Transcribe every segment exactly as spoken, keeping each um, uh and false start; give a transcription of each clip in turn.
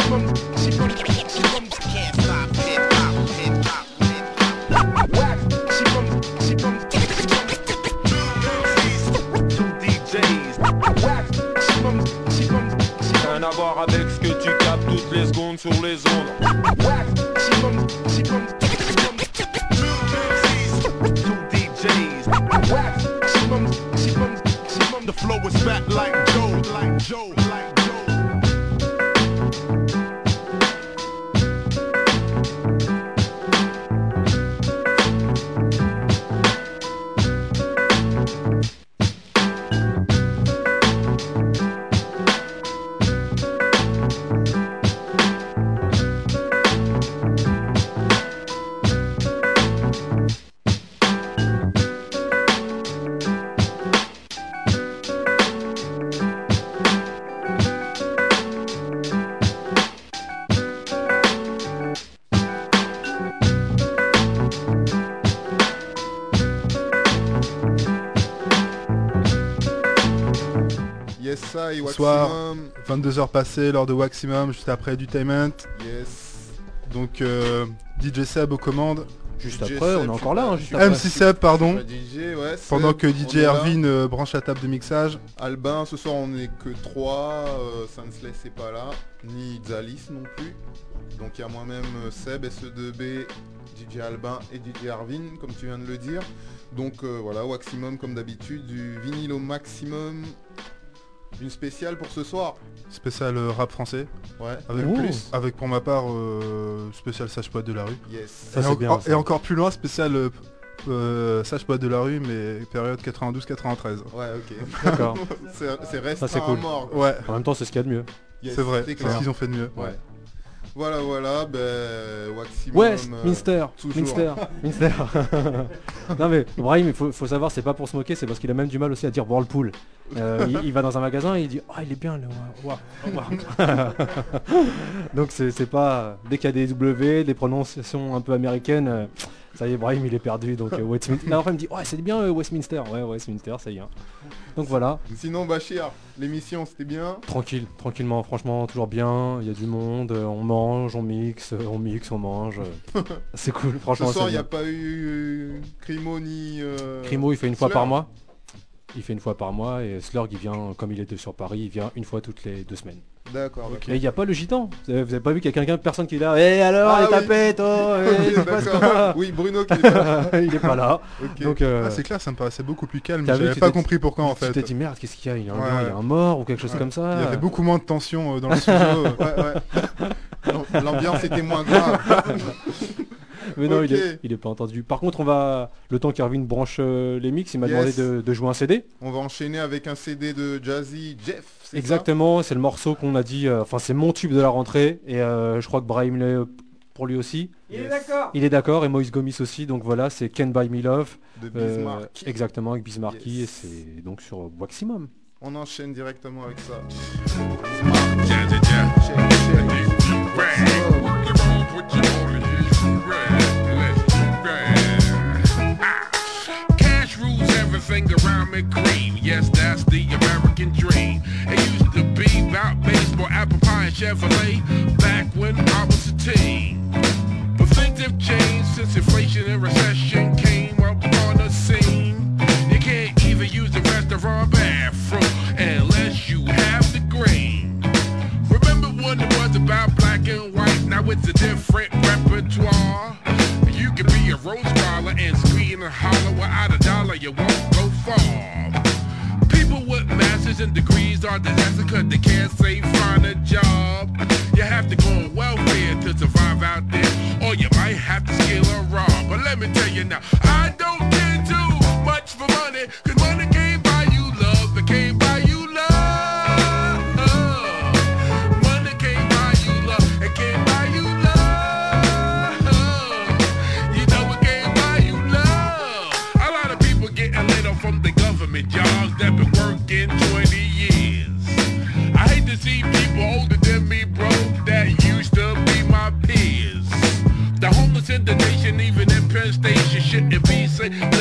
Maximum, maximum, maximum. Can't stop hip hop, hip hop, hip hop. Maximum, maximum, maximum. Two D Js. Maximum, maximum, maximum. Rien à voir avec ce que tu captes toutes les secondes sur les ondes. Maximum, maximum, maximum. Two D Js. Maximum, maximum, maximum. The flow is fat like Joe, like Joe, like Joe. Soir, vingt-deux heures passées lors de Waximum, juste après Edutainment. Yes. Donc euh, D J Seb aux commandes. Juste D J après, Seb, on est encore là, hein, juste M après. C Seb, pardon. D J, ouais, Pendant Seb, que D J on est là. Erwin euh, branche la table de mixage. Albin, ce soir on est que trois, euh, Sansley c'est pas là, ni Zalis non plus. Donc il y a moi-même euh, Seb, S E deux B, D J Albin et D J Erwin, comme tu viens de le dire. Donc euh, voilà, Waximum comme d'habitude, du vinyle au maximum. Une spéciale pour ce soir. Spécial euh, rap français. Ouais. Avec, Ouh. plus, avec pour ma part, euh, spécial Sage Poète de la rue. Yes. Ça, et, c'est en- bien, ça. et encore plus loin, spécial euh, euh, Sage Poète de la rue, mais période quatre-vingt-douze quatre-vingt-treize. Ouais, ok. D'accord. c'est c'est restreint Ça, c'est cool. à mort. Ouais, En même temps, c'est ce qu'il y a de mieux. Yes, c'est vrai, c'est c'est clair. ce qu'ils ont fait de mieux. Ouais. Voilà, voilà, ben Waximum. Westminster, euh, toujours. Minster, Minster. Non mais Brahim, il faut, faut savoir, c'est pas pour se moquer, c'est parce qu'il a même du mal aussi à dire Whirlpool. Euh, il, il va dans un magasin et il dit ah il est bien le wa- wa- wa- Donc c'est c'est pas dès qu'il y a des W, des prononciations un peu américaines, euh, ça y est Brahim il est perdu. Donc euh, Westminster. Là, après il me dit ouais c'est bien euh, Westminster, ouais Westminster ça y est. hein. Donc voilà, Sinon Bachir, l'émission c'était bien. tranquille, tranquillement, franchement toujours bien, il y a du monde, euh, on mange, on mixe, euh, on mixe, on mange. euh, c'est cool, Ce franchement. soir c'est il n'y a bien. pas eu euh, Crimo ni... euh, Crimo il fait une fois Slurg. par mois. Il fait une fois par mois et Slurg il vient, comme il était sur Paris, il vient une fois toutes les deux semaines. D'accord, ok. Et il n'y a pas le gitan. Vous avez, vous avez pas vu qu'il y a quelqu'un, personne qui est là. Eh alors Ah les oui. tapettes, oh, eh, Ok, il se passe d'accord. quoi Oui, Bruno qui est pas là. Il est pas là. Ok. Donc euh, Ah, c'est clair, ça me paraissait beaucoup plus calme. t'as vu, J'avais tu pas t'es- compris pourquoi en tu fait. t'es dit merde, qu'est-ce qu'il y a Il y a un, Ouais, gars, il y a un mort ou quelque chose Ouais. comme ça. Il y avait beaucoup moins de tension euh, dans le studio. Ouais, ouais. L'am- L'ambiance était moins grave. Mais non, il, Ok. est, il est pas entendu. Par contre, on va, le temps qu'Erwin branche euh, les mix, il m'a Yes. demandé de, de jouer un C D. On va enchaîner avec un C D de Jazzy Jeff. c'est Exactement, c'est le morceau qu'on a dit, euh, enfin c'est mon tube de la rentrée et euh, je crois que Brahim l'est euh, pour lui aussi. ça Il est d'accord. Il est d'accord et Moïse Gomis aussi, donc voilà, c'est Can't Buy Me Love. De euh, Bismarck. exactement, avec Bismarcky Yes. et c'est donc sur Waximum. On enchaîne directement avec ça. Jazzy Jeff. Check, check. Rag. Work it on, put your on it. Rag. Let's rag. Ah. Cash rules everything around me cream. Yes, that's the American dream. It used to be about baseball, apple pie, and Chevrolet back when I was a teen. But things have changed since inflation and recession came up on the scene. You can't even use the restaurant bathroom unless you have the green. Remember when it was about black and white? Now it's a different repertoire. You can be a rose scholar and scream and holler. Without a dollar, you won't go far. People with masters and degrees are disaster cause they can't say find a job. You have to go on welfare to survive out there, or you might have to steal or rob. But let me tell you now, I don't care too much for money, cause money can't buy you love, it can't buy you love. Money can't buy you love, it can't buy you love. You know it can't buy you love. A lot of people getting laid off from the government jobs that been working twenty years. I hate to see people older than me, bro, that used to be my peers. The homeless in the nation, even in Penn Station, shouldn't be safe.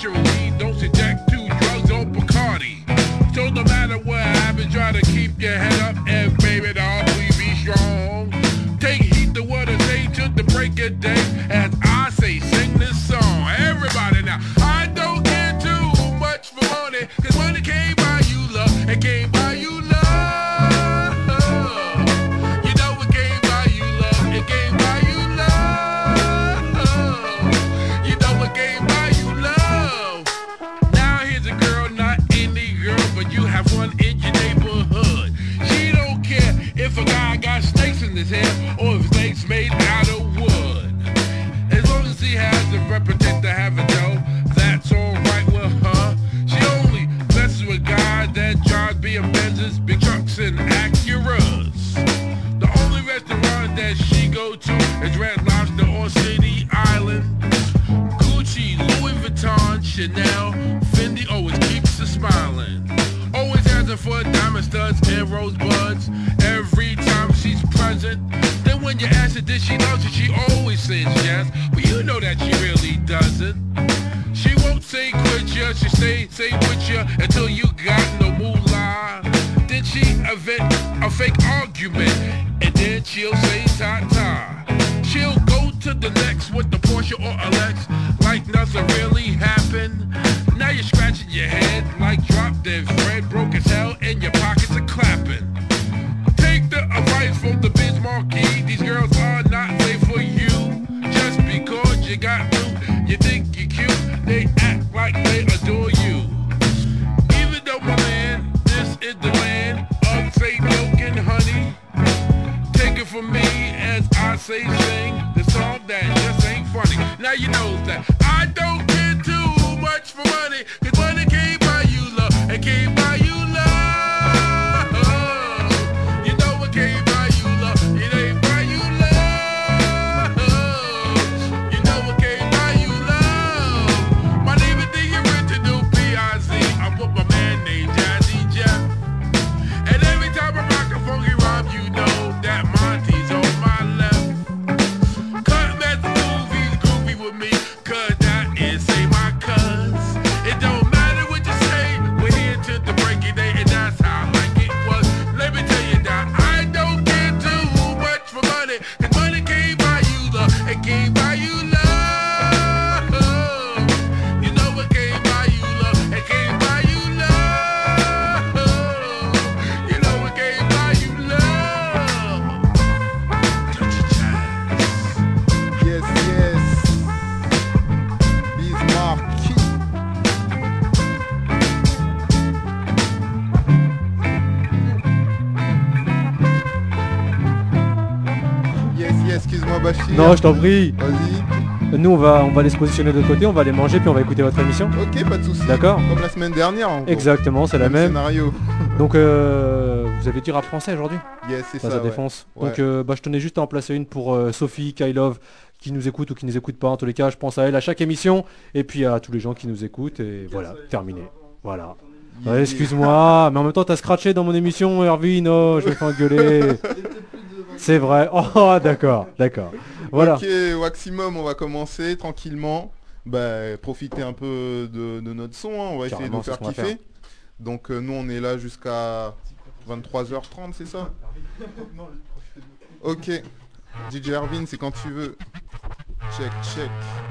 naturally. Don't subject to drugs or Bacardi. So no matter what happens, try to keep your head up and baby doll, please be strong. Take heed to what I say to the break of day. As I say, sing this song. Everybody now, I don't care too much for money, cause money can't buy you love, it can't buy you love. You know it can't buy you love, it can't buy you love. You know it can't buy you love. Now here's a girl, not any girl, but you have one in your neighborhood. She don't care if a guy got snakes in his hair or if snakes made out of wood. As long as he has a reputation to have a dough, that's alright with her. She only messes with guys that drive B M Benzes, big trucks and Acuras. The only restaurant that she go to is Red Lobster on City Island. Gucci, Louis Vuitton, Chanel, Fendi always keeps her smiling. Always has her for diamond studs and rosebuds every time she's present. Then when you ask her did she love you, she always says yes, but you know that she really doesn't. She won't say quit ya, she stay, stay with ya until you got no moolah. Then she invent a fake argument, and then she'll say ta-ta. She'll go to the next with the Porsche or a Lex, like nothing really happened. Now you're scratching your head like drop dead Fred, broke as hell and your pockets are clapping. Take the advice from the Biz Marquee, these girls are not made for you. Just because you got new, you think you're cute, they act like they adore you. Even though my man, this is the land of fake milk and honey. Take it from me as I say sing the song that just ain't funny. Now you know that I don't care too much for money, cause money can't buy you love, it can't buy you love. You know it can't buy you love, it ain't buy you love. You know it can't buy you love. My name is the original B I Z, I'm with my man named Jazzy Jeff. And every time I rock a funky rhyme, you know that Monty's on my left. Cutting at the movies, groovy with me, cause that is say my cuz. It don't matter what you say, we're here till the break of day, and that's how I like it was. Let me tell you that I don't care too much for money, cause money can't buy you love, it can't buy you love. You know it can't buy you love, it can't buy you love. You know it can't buy you love. Touch your chest. Yes, yes. Biz Marquee. Yes, yes, excuse-moi Bachir. Non, je t'en prie. Vas-y. Nous, on va, on va aller se positionner de l'autre côté, on va aller manger, puis on va écouter votre émission. Ok, pas de soucis. D'accord. Comme la semaine dernière en gros. Exactement, c'est la même. scénario. Donc, euh, vous avez dit rap français aujourd'hui? Yes, c'est Ça, ça. ça ouais. défonce. Ouais. Donc, euh, bah, je tenais juste à en placer une pour euh, Sophie, Kylove, qui nous écoute ou qui nous écoute pas. En tous les cas, je pense à elle à chaque émission. Et puis à tous les gens qui nous écoutent. Et voilà, terminé. Voilà. Ouais, excuse-moi, mais en même temps, t'as scratché dans mon émission, Erwin. Oh, je vais faire engueuler. C'est vrai. Oh, d'accord, d'accord. Voilà. Ok, Waximum, on va commencer tranquillement. Bah, profiter un peu de, de notre son, hein. On va essayer de Carrément, nous c'est faire ce qu'on va kiffer. faire. Donc euh, nous on est là jusqu'à vingt-trois heures trente, c'est ça? Ok. D J Erwin, c'est quand tu veux. Check, check.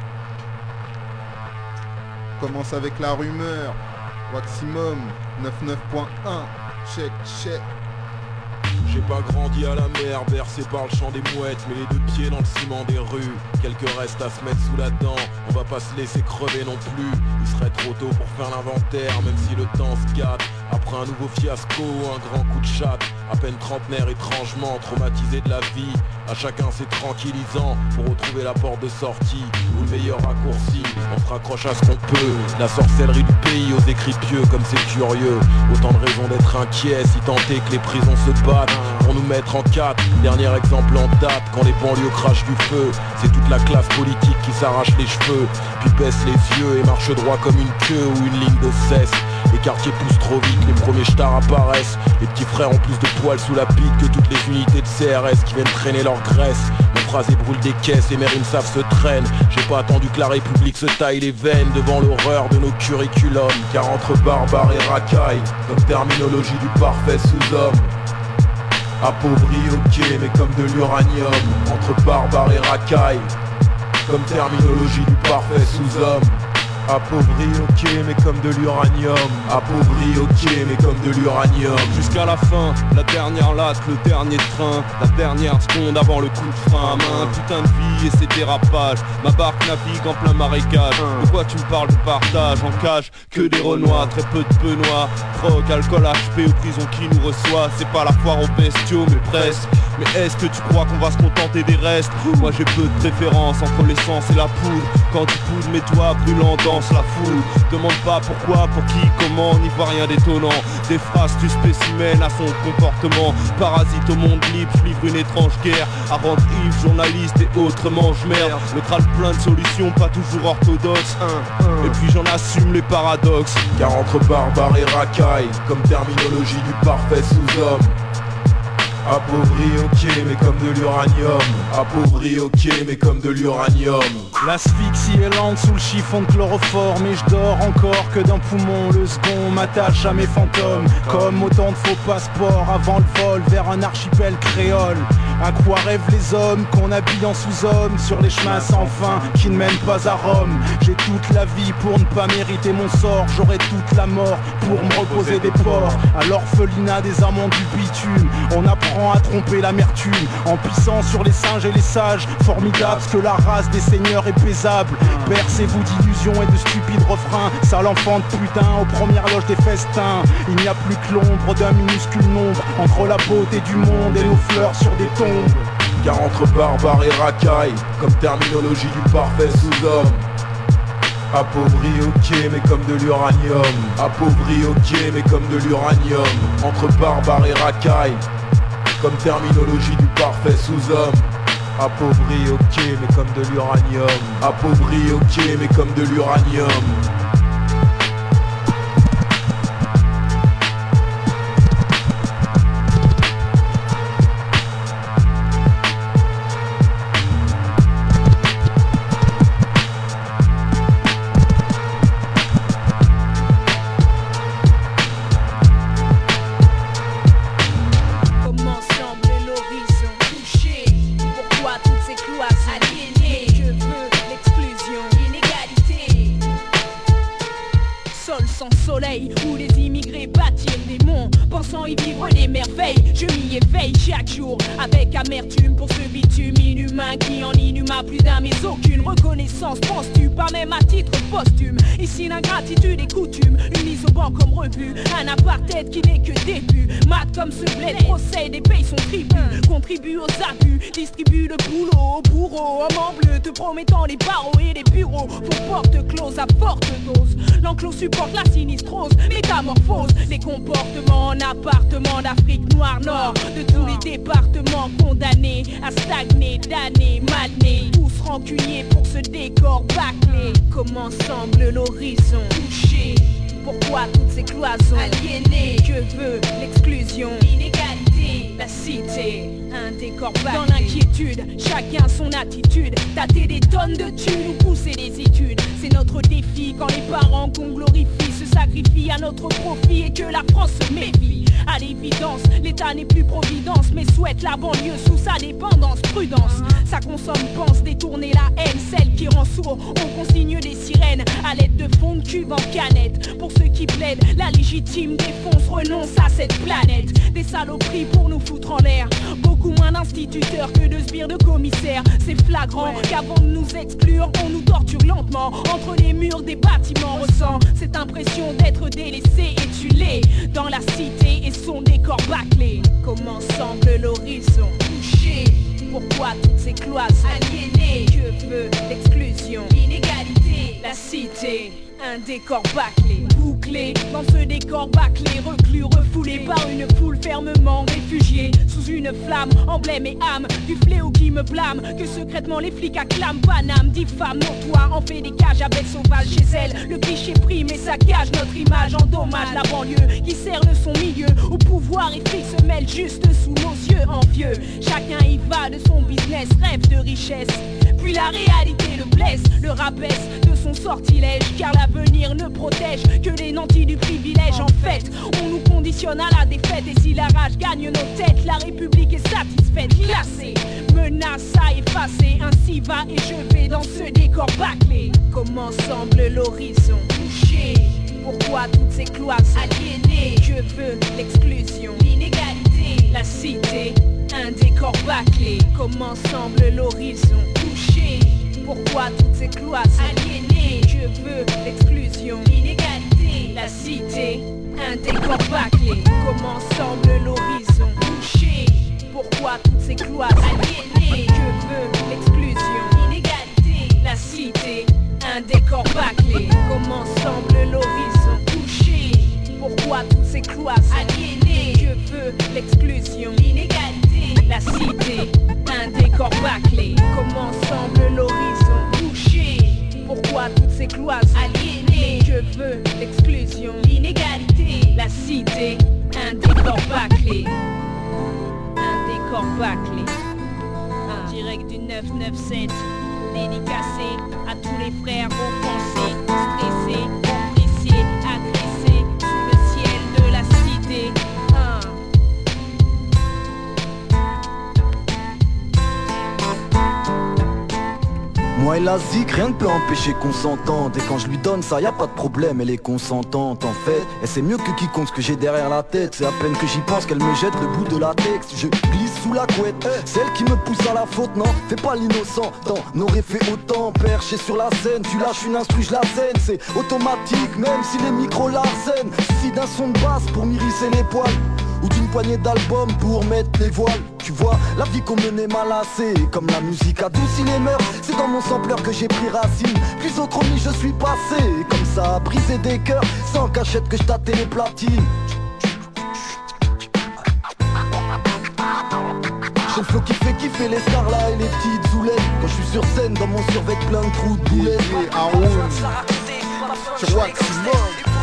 On commence avec la rumeur. Waximum quatre-vingt-neuf point un. Check, check. J'ai pas grandi à la mer, bercé par le chant des mouettes, mais les deux pieds dans le ciment des rues. Quelques restes à se mettre sous la dent, on va pas se laisser crever non plus. Il serait trop tôt pour faire l'inventaire, même si le temps se gâte. Après un nouveau fiasco, un grand coup de chatte. À peine trentenaire, étrangement traumatisé de la vie. À chacun c'est tranquillisant pour retrouver la porte de sortie ou le meilleur raccourci. On se raccroche à ce qu'on peut. La sorcellerie du pays aux écrits pieux comme c'est curieux. Autant de raisons d'être inquiet si tant est que les prisons se battent pour nous mettre en quatre. Dernier exemple en date, quand les banlieues crachent du feu, c'est toute la classe politique qui s'arrache les cheveux, puis baisse les yeux et marche droit comme une queue ou une ligne de cesse. Les quartiers poussent trop vite, les premiers stars apparaissent. Les petits frères ont plus de poils sous la bite que toutes les unités de C R S qui viennent traîner leur graisse. Mon phrasés brûlent des caisses, les mères savent se traînent. J'ai pas attendu que la République se taille les veines devant l'horreur de nos curriculums. Car entre barbares et racailles, comme terminologie du parfait sous-homme. Appauvri, ok, mais comme de l'uranium. Entre barbares et racailles, comme terminologie du parfait sous-homme. Appauvri, ok, mais comme de l'uranium. Appauvri, ok, mais comme de l'uranium. Jusqu'à la fin, la dernière latte, le dernier train, la dernière seconde avant le coup de frein à main. Putain de vie et ses dérapages, ma barque navigue en plein marécage. De quoi tu me parles de partage en cage? Que des renois, très peu de benoît. Drogue, alcool, H P ou prison qui nous reçoit. C'est pas la foire aux bestiaux mais presque. Mais est-ce que tu crois qu'on va se contenter des restes? Moi j'ai peu de préférence entre l'essence et la poudre. Quand tu poudres mes doigts brûlants danse la foule. Demande pas pourquoi, pour qui, comment, n'y voit rien d'étonnant. Des phrases du spécimen à son comportement. Parasite au monde libre, je livre une étrange guerre. À rendre Yves, journaliste et autres mange-merde. Le crâne plein de solutions, pas toujours orthodoxes. Et puis j'en assume les paradoxes. Car entre barbares et racailles, comme terminologie du parfait sous-homme. Appauvri, ok, mais comme de l'uranium. Appauvri, ok, mais comme de l'uranium. L'asphyxie est lente sous le chiffon de chloroforme. Et je dors encore que d'un poumon. Le second m'attache à mes fantômes. Comme autant de faux passeports avant le vol vers un archipel créole. À quoi rêvent les hommes qu'on habille en sous-hommes sur les chemins sans fin qui ne mènent pas à Rome. J'ai toute la vie pour ne pas mériter mon sort. J'aurai toute la mort pour me reposer des porcs. À l'orphelinat des amants du bitume, on apprend à tromper l'amertume en pissant sur les singes et les sages. Formidable ce que la race des seigneurs est paisible. Bercez-vous d'illusions et de stupides refrains. Sale enfant de putain aux premières loges des festins. Il n'y a plus que l'ombre d'un minuscule nombre entre la beauté du monde et nos fleurs sur des tombes. Car entre barbares et racailles, comme terminologie du parfait sous-homme. Appauvri, ok, mais comme de l'uranium. Appauvri, ok, mais comme de l'uranium. Entre barbares et racailles, comme terminologie du parfait sous-homme. Appauvri, ok, mais comme de l'uranium. Appauvri, ok, mais comme de l'uranium. Où les immigrés bâtirent des monts, pensant y vivre des merveilles. Je m'y éveille chaque jour avec amertume pour ce bitume inhumain qui en inhuma plus d'un, mais aucune reconnaissance. Penses-tu pas même à titre posthume? Ici l'ingratitude est coutume, une mise au banc comme rebut, un apartheid qui n'est que début. Mat comme ce bled procède et paye son tribut, contribue aux abus, distribue le boulot au bourreau. Homme en bleu te promettant les barreaux et les bureaux font porte close à forte dose. L'enclos supporte la sinistrose, métamorphose des comportements en appartement d'Afrique noire nord. De tous les départements condamnés à stagner d'années mal nés, tous rancuniers pour ce décor bâclé. Comment semble l'horizon touché? Pourquoi toutes ces cloisons aliénées? Que veut l'exclusion? L'inégalité, la cité, un décor bâclé. Dans l'inquiétude, chacun son attitude. Tâter des tonnes de thunes ou pousser des études, c'est notre défi quand les parents qu'on glorifie se sacrifient à notre profit et que la France se méfie. À l'évidence, l'État n'est plus providence, mais souhaite la banlieue sous sa dépendance. Prudence, ça consomme, pense détourner la haine, celle qui rend sourd. On consigne des sirènes à l'aide de fonds de cube en canette. Pour ceux qui plaident, la légitime défonce renonce à cette planète. Des saloperies pour nous foutre en l'air, beaucoup moins d'instituteurs que de sbires de commissaires. C'est flagrant qu'avant de nous exclure, on nous torture lentement entre les murs des bâtiments. Ressent cette impression d'être délaissé et tu l'es dans la cité et son décor bâclé. Comment semble l'horizon touché? Pourquoi toutes ces cloisons aliénées? Que veut l'exclusion? L'inégalité, la cité, un décor bâclé, bouclé dans ce décor bâclé, reclus, refoulé par une foule fermement réfugiée, sous une flamme, emblème et âme du fléau qui me blâme, que secrètement les flics acclament. Paname, diffame, notoire, en fait des cages avec sauvage chez elle. Le cliché prime et saccage notre image, endommage la banlieue qui cerne son milieu, au pouvoir et fric se mêle juste sous nos yeux envieux. Chacun y va de son business, rêve de richesse, puis la réalité le blesse, le rabaisse de son sortilège, car l'avenir ne protège que les nantis du privilège. En fait, on nous conditionne à la défaite, et si la rage gagne nos têtes, la République est satisfaite, classée, menace à effacer, ainsi va et je vais dans ce décor bâclé. Comment semble l'horizon touché? Pourquoi toutes ces cloisons aliénées? Je veux l'exclusion, l'inégalité, la cité, un décor bâclé. Comment semble l'horizon touché? Pourquoi toutes ces cloisons aliénées? Je veux l'exclusion, l'inégalité, la cité, un décor bâclé. Comment semble l'horizon touché? Pourquoi toutes ces cloisons aliénées? Je veux l'exclusion, l'inégalité, la cité, un décor bâclé. Comment semble l'horizon touché? Pourquoi toutes ces cloisons aliénées? Je veux l'exclusion, l'inégalité, la cité, un décor bâclé. Comment semble l'horizon touché? Pourquoi toutes ces cloisons aliénées? Je veux l'exclusion, l'inégalité, la cité, un décor bâclé. Un décor bâclé. En direct du neuf neuf sept, dédicacé à tous les frères offensés, stressés, oppressés, agressés, sous le ciel de la cité. Ah. Moi et la zik, rien ne peut empêcher qu'on s'entende. Et quand je lui donne ça, y a pas de problème, elle est consentante en fait. Et c'est mieux que quiconque ce que j'ai derrière la tête. C'est à peine que j'y pense qu'elle me jette le bout de la texte. Je glisse sous la couette, celle qui me pousse à la faute. Non, fais pas l'innocent, t'en aurais fait autant. Perché sur la scène, tu lâches une instru, je la scène. C'est automatique, même si les micros l'arsènent. Suffit d'un son de basse pour m'irisser les poils, ou d'une poignée d'albums pour mettre les voiles. Tu vois, la vie qu'on menait malassée, comme la musique adoucit les mœurs. C'est dans mon sampleur que j'ai pris racine, puis au chromie je suis passé. Comme ça, à briser des cœurs, sans cachette que je tâtais les platines. J'ai le flow qui fait kiffer les stars là et les petites zoulettes. Quand je suis sur scène, dans mon survêt plein de trous de boulettes. C'est Waximum.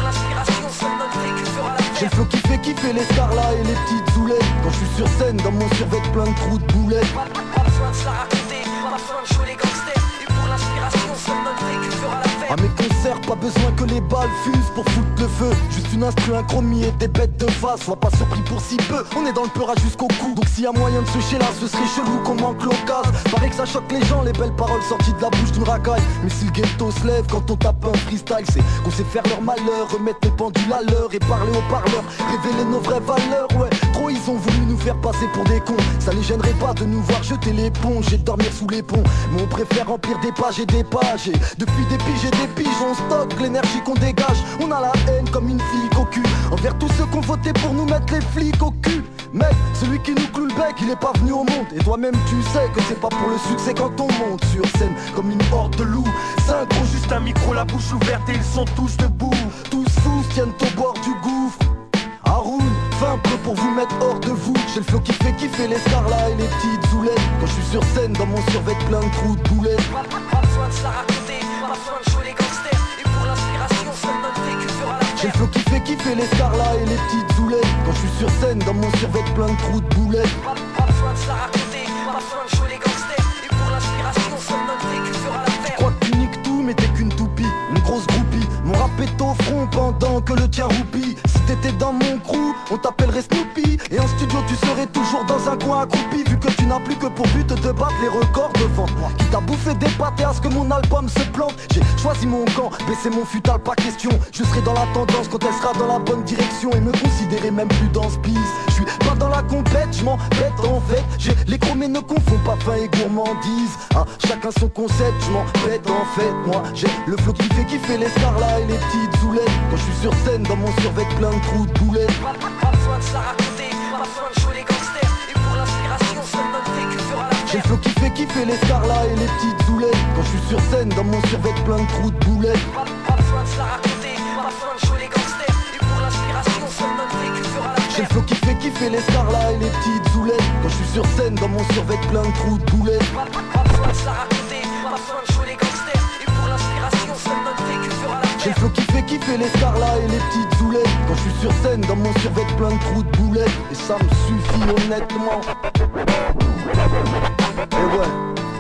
J'ai le flow qui fait kiffer les stars là et les petites zoulettes. Quand je suis sur scène, dans mon survêt plein de trous de boulettes. Pas besoin de se la raconter, pas besoin de jouer les gangsters. Et pour l'inspiration, seul notre vécu fera la fête. À mes concerts, pas besoin que les balles fusent pour foutre le feu. Juste une instru, un chromie et des bêtes de face. Sois pas surpris pour si peu, on est dans le peurage jusqu'au cou. Donc s'il y a moyen de se chier là, ce serait chelou qu'on manque l'occasion. Paraît que ça choque les gens, les belles paroles sorties de la bouche d'une racaille. Mais si le ghetto se lève quand on tape un freestyle, c'est qu'on sait faire leur malheur, remettre les pendules à l'heure et parler aux parleurs, révéler nos vraies valeurs. Ouais, trop ils ont voulu nous faire passer pour des cons. Ça les gênerait pas de nous voir jeter l'éponge et de dormir sous les ponts. Mais on préfère remplir des pages et des pages. Et depuis des piges et des piges, on stocke l'énergie qu'on dégage. On a la haine comme une fille au cul envers tous ceux qui ont voté pour nous mettre les flics au cul. Mec, celui qui nous cloue le bec, il est pas venu au monde. Et toi-même tu sais que c'est pas pour le succès quand on monte sur scène comme une horde de loups. Synchro, juste un micro, la bouche ouverte et ils sont tous debout. Tous fous tiennent au bord du gouffre. Haroun, fin peu pour vous mettre hors de vous. J'ai le flow qui fait kiffer les stars là et les petites zoulettes. Quand je suis sur scène, dans mon survêt plein de trous de boulettes. Pas, pas, pas besoin de se la raconter, pas besoin de jouer les gangsters. Et pour l'inspiration, seul notre vécu fera la fête. J'ai le flow qui fait kiffer les stars là et les petites zoulettes. Quand je suis sur scène, dans mon survêt plein de trous de boulettes. Pas, pas besoin de se la raconter, pas besoin de jouer les gangsters. Et pour l'inspiration, seul notre vécu fera la fête. Tu crois que tu niques tout, mais t'es qu'une toupie, une grosse groupie. Mon rap est au front pendant que le tien roupie. Si t'étais dans mon crew, on t'appellerait Snoopy. Et en studio tu serais toujours dans un coin accroupi. Vu que tu n'as plus que pour but de battre les records de vente. Qui t'a bouffé des pâtés à ce que mon album se plante. J'ai choisi mon camp, baisser mon futal, pas question. Je serai dans la tendance quand elle sera dans la bonne direction. Et me considérer même plus dans ce piste. Je suis pas dans la compète, je m'en bête en fait. J'ai les chromés ne confond pas faim et gourmandise. Ah, chacun son concept, je m'en bête en fait. Moi j'ai le flow qui fait kiffer les stars là et les petites zoulettes. Quand je suis sur scène, dans mon survêt plein de trous de boulettes. Pas, pas, pas besoin de se la raconter, pas besoin de jouer les gangsters. Et pour l'inspiration, seul notre vécu fera la fête. J'ai le flow qui fait kiffer les stars là et les petites zoulettes. Quand je suis sur scène, dans mon survêt plein de trous de boulettes. Pas, pas besoin de se se la raconter, pas besoin de jouer les gangsters. Et pour l'inspiration, seul notre vécu fera la J'ai le flow qui fait kiffer les stars là et les petites zoulettes. Quand je suis sur scène, dans mon survêt plein de trous de boulettes. Pas, pas besoin de se la raconter, pas besoin de jouer les gangsters. Et pour l'inspiration, seul notre vécu fera la J'ai le flow qui fait kiffer les stars là et les petites zoulettes. Quand je suis sur scène, dans mon survêt plein de trous de boulettes. Et ça me suffit honnêtement. Et ouais.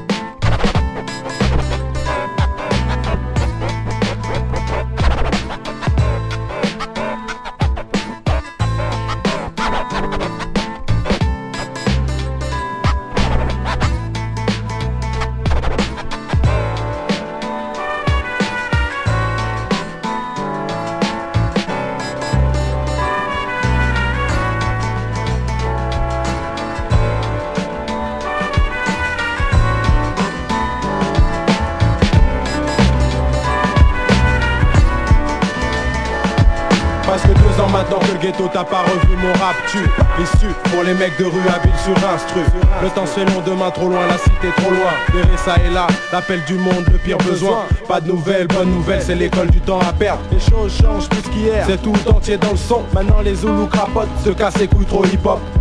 Maintenant que le ghetto t'a pas revu mon rap tue. Issu pour les mecs de rue habiles sur instru. Le temps c'est long, demain trop loin, la cité trop loin. Verrez ça et là, l'appel du monde, le pire besoin. Pas de nouvelles, bonne nouvelle, c'est l'école du temps à perdre. Les choses changent plus qu'hier, c'est tout entier dans le son. Maintenant les Zoulous crapotent, se cassent les couilles trop hip hop.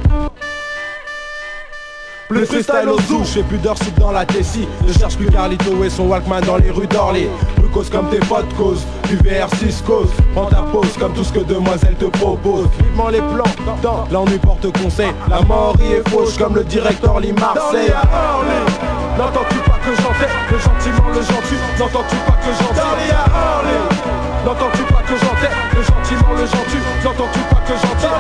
Plus freestyle au zoo, je fais plus d'heures sup dans la Tessie. Je cherche plus Carlito et son Walkman dans les rues d'Orly. Cause comme tes potes cause, du V R six cause. Prends ta pause comme tout ce que demoiselle te propose. Vivement les plans, dans l'ennui porte conseil. La mort y est fauche comme le directeur Lee Marseille. N'entends-tu pas que j'enterre le gentiment le gentil? N'entends-tu pas que j'enterre N'entends-tu pas que j'enterre le gentiment le gentil? N'entends-tu pas que j'enterre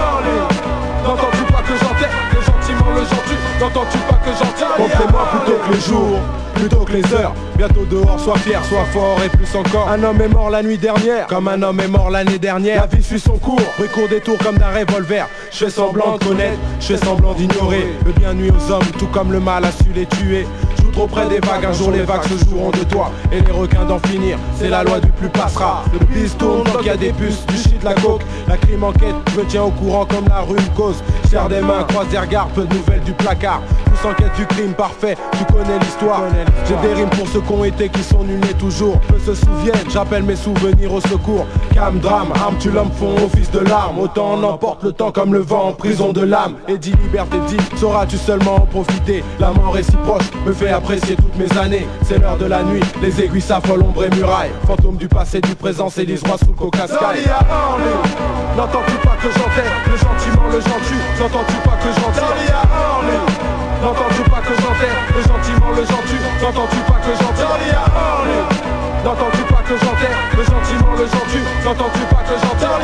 N'entends-tu pas que j'enterre le gentiment le gentil? N'entends-tu pas que j'enterre Comptez-moi plutôt que les jours, plutôt que les heures. Bientôt dehors, sois fier, sois fort et plus encore. Un homme est mort la nuit dernière, comme un homme est mort l'année dernière. La vie suit son cours, bruit court des tours comme d'un revolver. Je fais semblant de connaître, je fais semblant d'ignorer. Le bien nuit aux hommes, tout comme le mal a su les tuer. Joue trop près des vagues, un jour les vagues se joueront de toi. Et les requins d'en finir, c'est la loi du plus passera. Le bis tourne tant qu'il y a des puces, du shit, la coke. La crime enquête, je me tiens au courant comme la rue me cause. Serre des mains, croise des regards, peu de nouvelles du placard. Tous enquête du crime parfait, tu connais l'histoire. J'ai des rimes pour ceux qui ont été, qui sont nuls et toujours. Peu se souviennent, j'appelle mes souvenirs au secours. Cam, drame, arme, tu l'homme font office de larmes. Autant on emporte le temps comme le vent en prison de l'âme. Et dit liberté dit, sauras-tu seulement en profiter? La mort est si proche, me fait apprécier toutes mes années. C'est l'heure de la nuit, les aiguilles s'affolent, ombre et murailles. Fantôme du passé, du présent, s'élise roi sous le coca sky. N'entends-tu pas que j'enterre le gentiment le gentil? N'entends-tu pas que j'enterre N'entends-tu pas que j'enterre le gentiment le gentil? N'entends-tu pas que j'enterre N'entends-tu pas que j'enterre le gentiment le gentil? N'entends-tu pas que j'enterre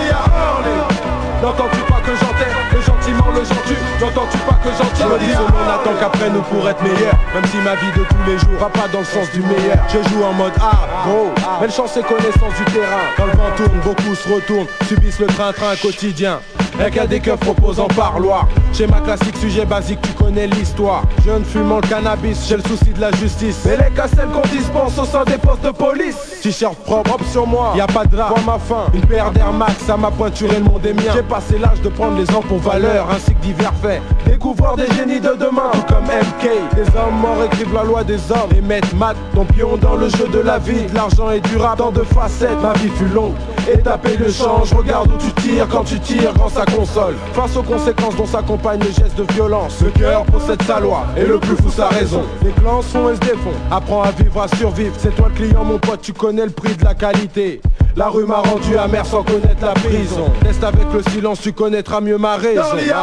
N'entends-tu pas que j'enterre le gentiment le gentil? N'entends-tu pas que j'enterre? Je me dis on attend qu'après nous pour être meilleur. Même si ma vie de tous les jours a pas dans le sens du meilleur. Je joue en mode hard, gros. Belle chance et connaissance du terrain. Quand le vent tourne, beaucoup se retournent, subissent le train-train quotidien. Y'a qu'à des keufs proposant parloir. Schéma classique, sujet basique, tu connais l'histoire. Jeune fumant le cannabis, j'ai le souci de la justice. Et les casselles qu'on dispense au sein des postes de police. T-shirt propre, propre sur moi, y'a pas de drap, vois ma faim. Une paire d'Air Max, ça m'a pointuré, le monde est mien. J'ai passé l'âge de prendre les ans pour valeur, ainsi que divers faits. Découvreur des génies de demain, tout comme M K. Des hommes morts écrivent la loi des hommes. Et mettent mat, ton pion dans le jeu de la vie. De l'argent et du rap, tant de facettes. Ma vie fut longue, étape et le change. Regarde où tu tires, quand tu tires, quand ça console. Face aux conséquences dont s'accompagne le geste de violence. Le cœur possède sa loi, et le plus fou sa raison. Les clans se font et se défont, apprends à vivre, à survivre. C'est toi le client mon pote, tu connais le prix de la qualité. La rue m'a rendu amer sans connaître la prison. Teste avec le silence, tu connaîtras mieux ma raison.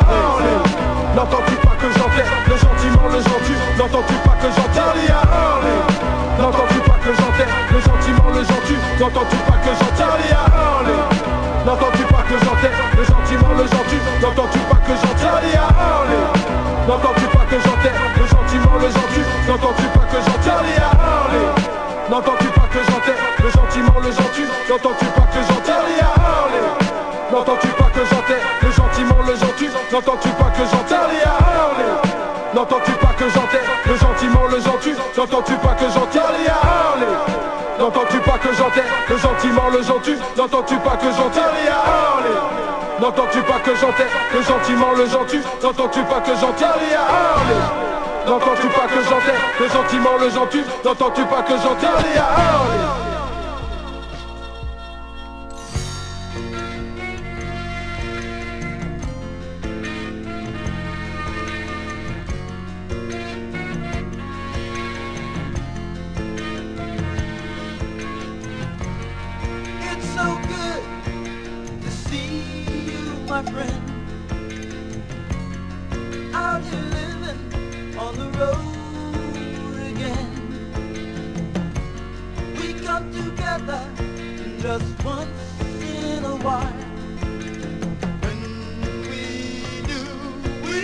N'entends-tu pas que j'enterre le gentiment le gentil? N'entends-tu pas que j'enterre N'entends-tu pas que j'enterre le gentiment le gentil? N'entends-tu pas que j'enterre N'entends-tu pas que j'enterre le gentiment le gentil? N'entends-tu pas que j'enterre N'entends-tu pas que j'enterre le gentiment le gentil? N'entends-tu pas que j'enterre N'entends-tu pas que j'enterre le gentiment le gentil? N'entends-tu pas que j'enterre N'entends-tu pas que j'enterre le gentiment le gentil? N'entends-tu pas que j'enterre N'entends-tu pas que j'enterre le gentiment le gentil? N'entends-tu pas que j'enterre N'entends-tu pas que j'enterre le gentiment le gentil? N'entends-tu pas que j'enterre N'entends-tu pas que j'enterre le gentiment le gentil? N'entends-tu pas que j'enterre N'entends-tu pas que j'enterre le gentiment le gentil? N'entends-tu pas que j'enterre just once in a while. When we do, we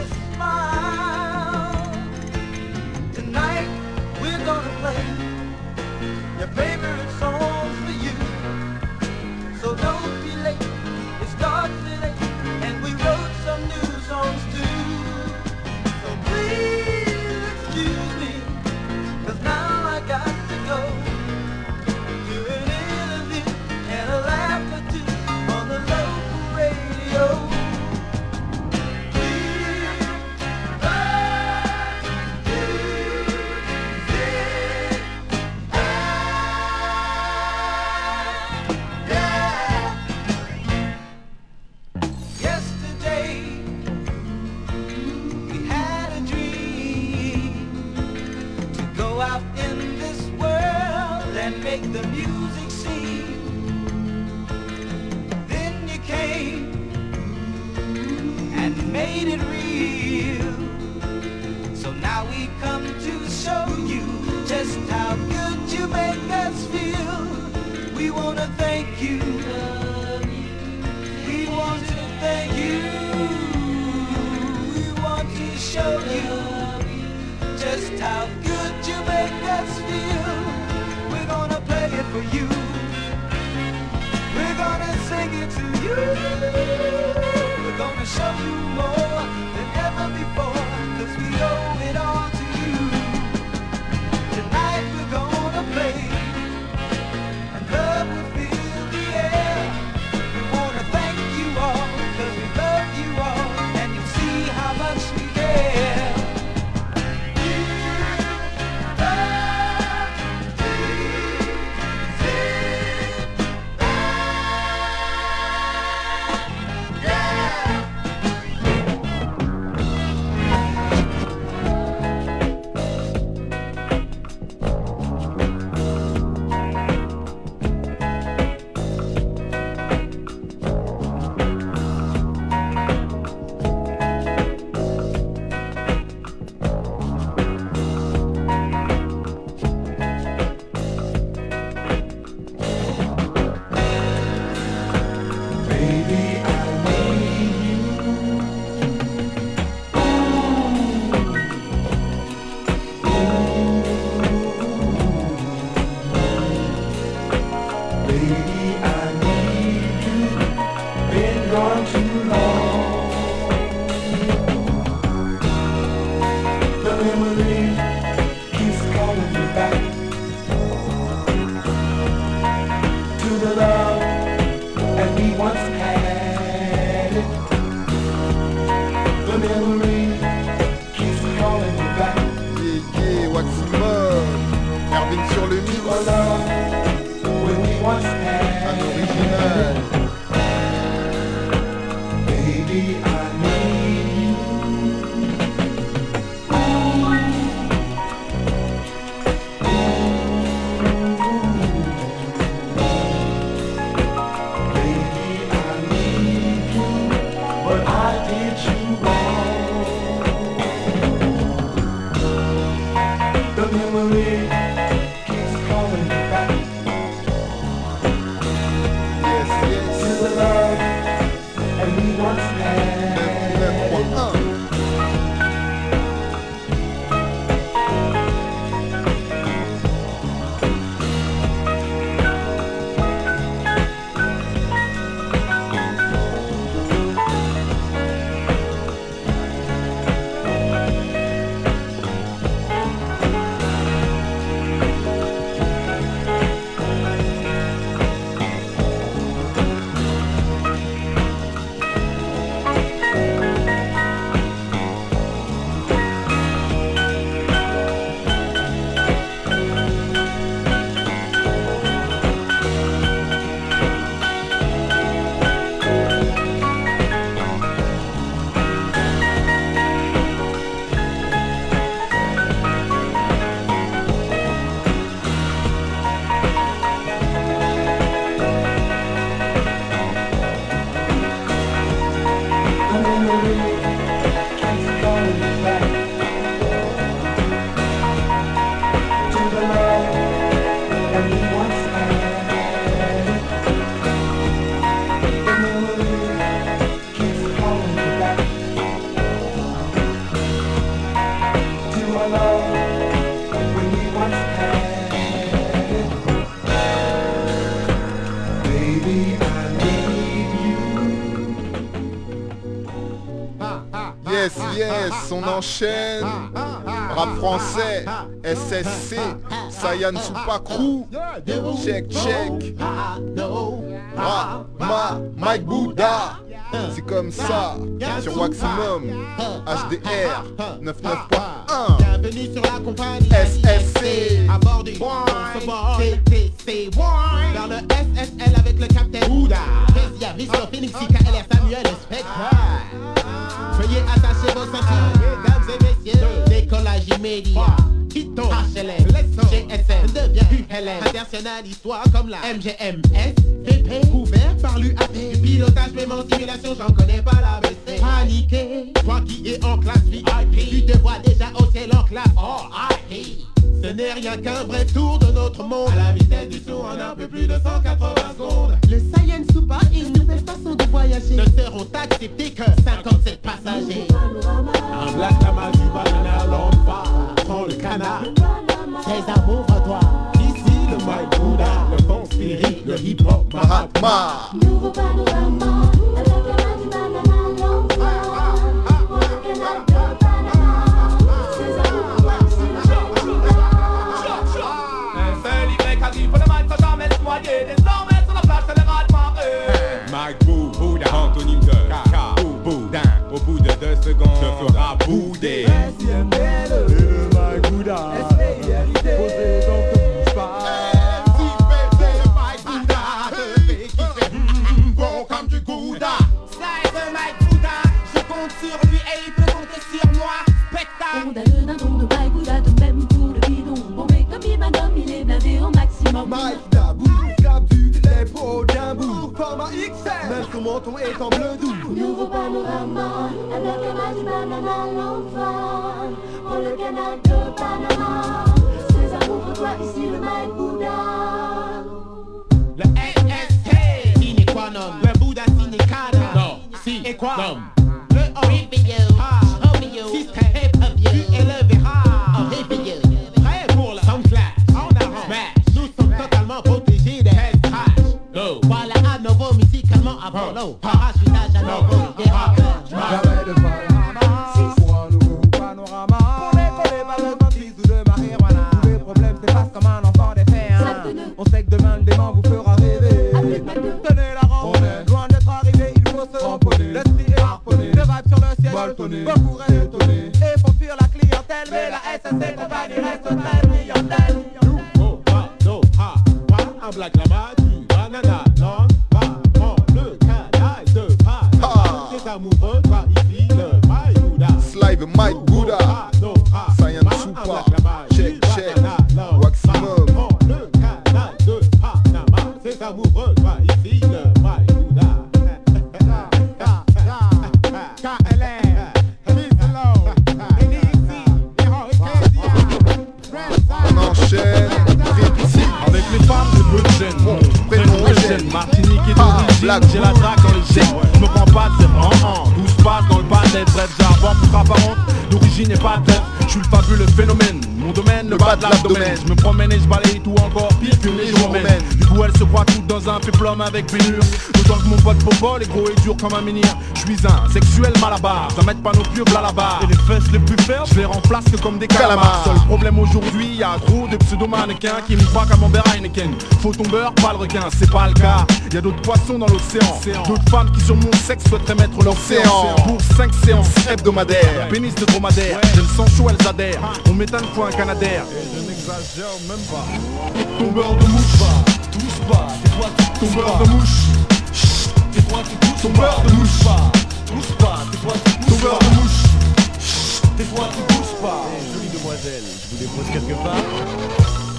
smile. Tonight we're gonna play your favorite songs for you. So don't be late, it starts at eight, and we wrote some new songs too. So please excuse me, 'cause now I got to go to an interview and a laugh or two on the local radio. Please, yesterday we had a dream to go out in this world and make the music scene. Then you came and made it real. So now we come to show you just how good you make us feel. We wanna thank you. We want to thank you. We want to show you just how good you make us feel. We're gonna play it for you. We're gonna sing it to you. We're gonna show you more than ever before, 'cause we owe it all to you. Tonight we're gonna play, and love will fill the air. We wanna thank you all, 'cause we love you all, and you see how much we care. We love music. Yeah. Yes, yes, on enchaîne. Rap français, S S C, Saiyan Supa Crew. Check, check. Ra, ma, Mike Bouddha. C'est comme ça, sur Maximum, H D R quatre-vingt-neuf point un. Bienvenue sur la compagnie S S C. à bord du T T C vers le S S L avec le Captain Bouddha. Kessia, Mister Phoenix, K L R, Samuel et Spectre. Veuillez attacher vos ceintures, mesdames et messieurs. Décollage immédiat. Quito, H L M, G S M, devient U L M. International histoire comme la M G M S, V P, couvert par l'U A P. Du pilotage même en simulation, j'en connais pas l'A B C. Paniqué, toi qui es en classe V I P, tu te vois déjà au ciel en classe R I P. Ce n'est rien qu'un bref tour de notre monde. À la vitesse du son en un peu plus de cent quatre-vingts secondes. Le Saiyan Supa est une nouvelle façon de voyager. Ne seront acceptés que cinquante-sept passagers. Un black la magie banana l'enfa. Prends le canard, ses amours à toi. Ici le Mike Bouddha, le bon spirit, le hip hop Mahatma. Nouveau panorama, avec la magie banana l'enfa. Prends le canard de Panama, ses amours à toi. Mike Bou, Bouddha, antonyme de K, Boudin. Au bout de deux secondes, te fera bouder. S I M L E, le Mike Bouddha. S P I R I T, posé donc ne bouge pas. M C P T, le Mike Bouddha. Te fait kiffer, mm, bon comme du Gouda. Slice le Mike Bouddha, je compte sur lui et il peut compter sur moi. Spectacle. On a le dindon de Mike Bouddha, de même pour le bidon. Bombé comme Imanum, il est blindé au maximum. Mike Dabou, capture les pots d'un bout. Format X L, même son menton est en bleu doux. Nouveau panorama, avec la magie banana l'enfant. Pour le canal de Panama, ses amours pour toi, ici le Mike Bouddha. Le S S T, sine qua non. Le Bouddha sine qua non. Si et quoi non. Le O, review, système, pay-per-view, et le Vera, review. Prêt pour la soundclash, en avant, smash. Nous sommes totalement protégés des head crash. Go. Voilà à nouveau musicalement Apollo. Parachutage à nouveau des rappeurs. Jamais de panorama, pour un nouveau panorama. Pour décoller par le dentiste ou de marijuana. Tous les problèmes s'effacent comme un enfant des fers. On sait que demain le démon vous fera rêver. Tenez la randonnée, loin d'être arrivé, il faut se ramponner. L'esprit est harponné, des vibes sur le ciel baltonné. Beaucoup rêvent étonnés, et pour fuir la clientèle. Mais la S S C compagnie reste très clientèle. Nouveau panorama, un black là-bas, du banana long. Prends le canal de Panama. C'est amoureux, toi ici le Mike Bouddha. Slide Mike Bouddha. Saiyan Supa. Check, check. Maximum. Prends le canal de Panama. C'est amoureux, toi ici le Mike Bouddha. K L R, Miss Low, N X C, Hero Kessia. On enchaîne. Avec les femmes, j'ai peu de gêne. Mon prénom est Gêne. Martinique et d'origine, j'ai la traque dans les gènes. Je me prends pas de zéro en un. Tout se passe dans le ballet. Bref, j'ai un vent pour apparente. D'origine n'est pas tête. Je suis le fabuleux phénomène. Mon domaine, le bas de l'abdomen. Je me promène et je balaye tout encore pire qu'une légion romaine. Du coup, elles se croient toutes dans un péplum avec pénure. D'autant que mon pote Popol est gros et dur comme un menhir. Je suis un sexuel malabar. Ça m'aide pas nos pieux là là-bas. Et les fesses les plus fermes, je les remplace que comme des calamars. Seul problème aujourd'hui, y a trop de pseudo-mannequins qui me croient comme Amber Heineken. Faut ton beurre, pas le requin, c'est pas le cas. Y a d'autres poissons dans l'océan. D'autres femmes qui sur mon sexe souhaiteraient mettre l'océan. Pour cinq séances hebdomadaires. Pénis de dromadaire, j'ai le sang chaud, elles adhèrent. On m'étonne fois un canadaire. Et je n'exagère même pas. Ton beurre de mouche va, touche pas. C'est toi qui touche. Ton beurre de mouche. C'est toi qui touche. Ton beurre de mouche pas. Touche pas, c'est toi qui touche. Ton beurre de mouche. C'est toi qui touche pas. Jolie demoiselle, je vous dépose quelque part.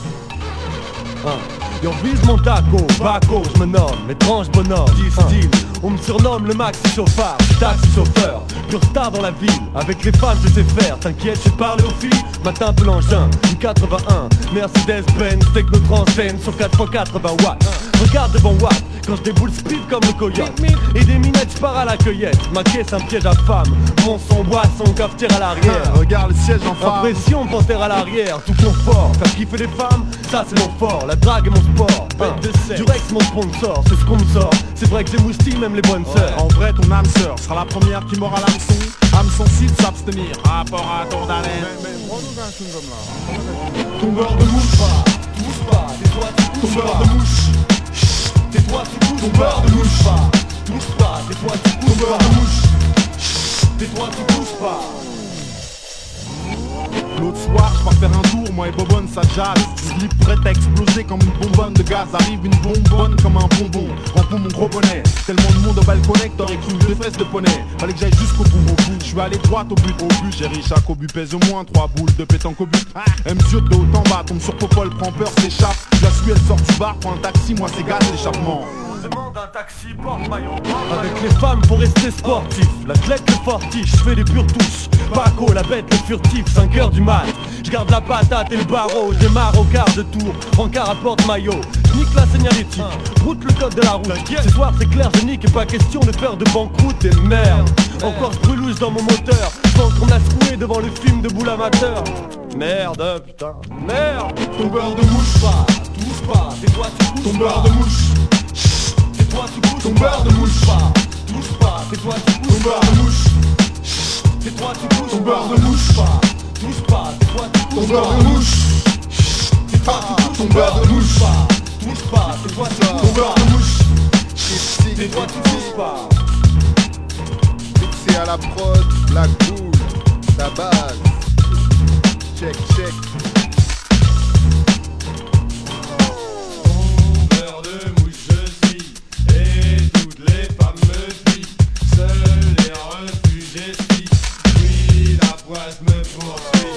Hein. Yo, vise mon taco, Baco, je me nomme, l'étrange bonhomme. Style, On me surnomme le maxi chauffard, taxi chauffeur. Pure star dans la ville, avec les femmes je sais faire. T'inquiète, j'ai parlé aux filles, matin peu l'engin. Une quatre-vingt-un, Mercedes-Benz, techno transcène sur quatre fois quatre-vingts watts. Regarde devant Watt, quand je déboule speed comme le coyote. Et des minettes, je pars à la cueillette. Ma caisse un piège à femme, mon son boisson, cafetière à l'arrière. Ah, regarde le siège en femme. Impression, panthère à l'arrière, tout confort. Faire kiffer les femmes, ça c'est mon fort. La drague est mon sport, bête de sexe. Du Rex mon sponsor, c'est ce qu'on me sort. C'est vrai que j'ai moustille même les bonnes sœurs. En vrai ton âme sœur sera la première qui m'aura l'hameçon. Âme sensible s'abstenir, rapport à ton haleine. Mais, mais prends-nous un chewing comme là. Tombeur de mouche, pas, touche pas, tais-toi tu touches pas. Tombeur de mouche, chut, tais-toi tu touches pas. Tombeur de mouche, pas, touche pas, tais-toi tu touches pas. Tombeur de mouche, chut, tais-toi tu touches pas. L'autre soir, je pars faire un tour, moi et Bobonne ça jazz. Slip prête à exploser comme une bonbonne de gaz. Arrive une bonbonne comme un bonbon, remplis mon gros bonnet. Tellement de monde au balconnet que t'aurais cru deux fesses de poney. Fallait que j'aille jusqu'au bout, au bout. Je suis allé droit au but, au but. Chérie, chaque obus pèse au moins trois boules de pétanque au but. Elle me ziote de haut en bas, tombe sur Popol, prend peur, s'échappe. La suie elle sort du bar, prend un taxi, moi c'est gaz l'échappement. Demande un taxi, porte-maillot. Avec les femmes pour rester sportif. La clèque, le fortiche, je fais des pures touches. Paco, la bête, le furtif, cinq heures du mat. Je garde la patate et le barreau. Je démarre au quart de tour, rencard à porte-maillot. Nique la signalétique, route le code de la route. Ce soir c'est clair, je nique, pas question de faire de banqueroute. Et merde, encore ce brûlouche dans mon moteur. Je pense qu'on a secoué devant le film de boule amateur. Merde, putain, merde. Tombeur de mouche, pas, touche pas, tais-toi tu touches pas. Tombeur de mouche, tais-toi tu touches Tombeur de mouche, pas, touche pas, tais-toi tu touches Tombeur de mouche, tais-toi tu touches Tombeur de mouche, pas, touche pas, tais-toi tu touches Tombeur de mouche, tais-toi tu touches Tombeur de mouche, touche pas, tais-toi tu touches Tombeur de mouche, tais-toi tu touches pas. Fixé à la prod, Black Bull, ta base. Check, check. Tombeur de mouche je suis, et toutes les femmes me fuient. Seuls les réfugiés suis, puis la poisse me poursuit.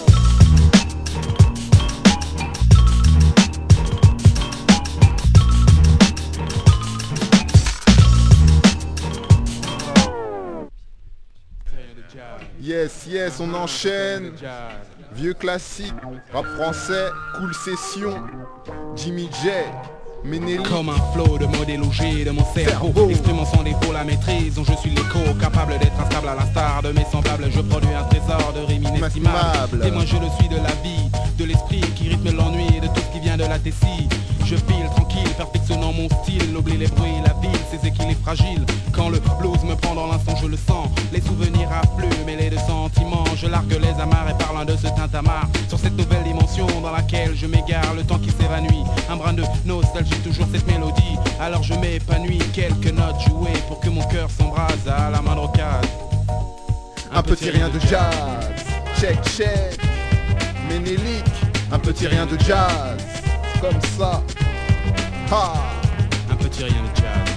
Yes, yes, on enchaîne. Vieux classique, rap français, cool session. Jimmy J, Ménélique. Comme un flot de modèles logés de mon cerveau, exprimant sans défaut la maîtrise dont je suis l'écho, capable d'être instable à l'instar de mes semblables. Je produis un trésor de rimes inestimable. Témoin je le suis de la vie, de l'esprit qui rythme l'ennui et de tout ce qui vient de la tessie. Je file tranquille, perfectionnant mon style. Oublie les bruits, la ville, ses équilibres fragiles. Quand le blues me prend dans l'instant, je le sens. Les souvenirs affluent, mêlés de sentiments. Je largue les amarres et parlant de ce tintamarre. Sur cette nouvelle dimension dans laquelle je m'égare, le temps qui s'évanouit. Un brin de nostalgie, toujours cette mélodie. Alors je m'épanouis, quelques notes jouées pour que mon cœur s'embrase à la moindre occasion. Un petit rien de jazz, check, check. Ménélique, un petit rien de jazz. Comme ça. Ha. Un petit rien de jazz.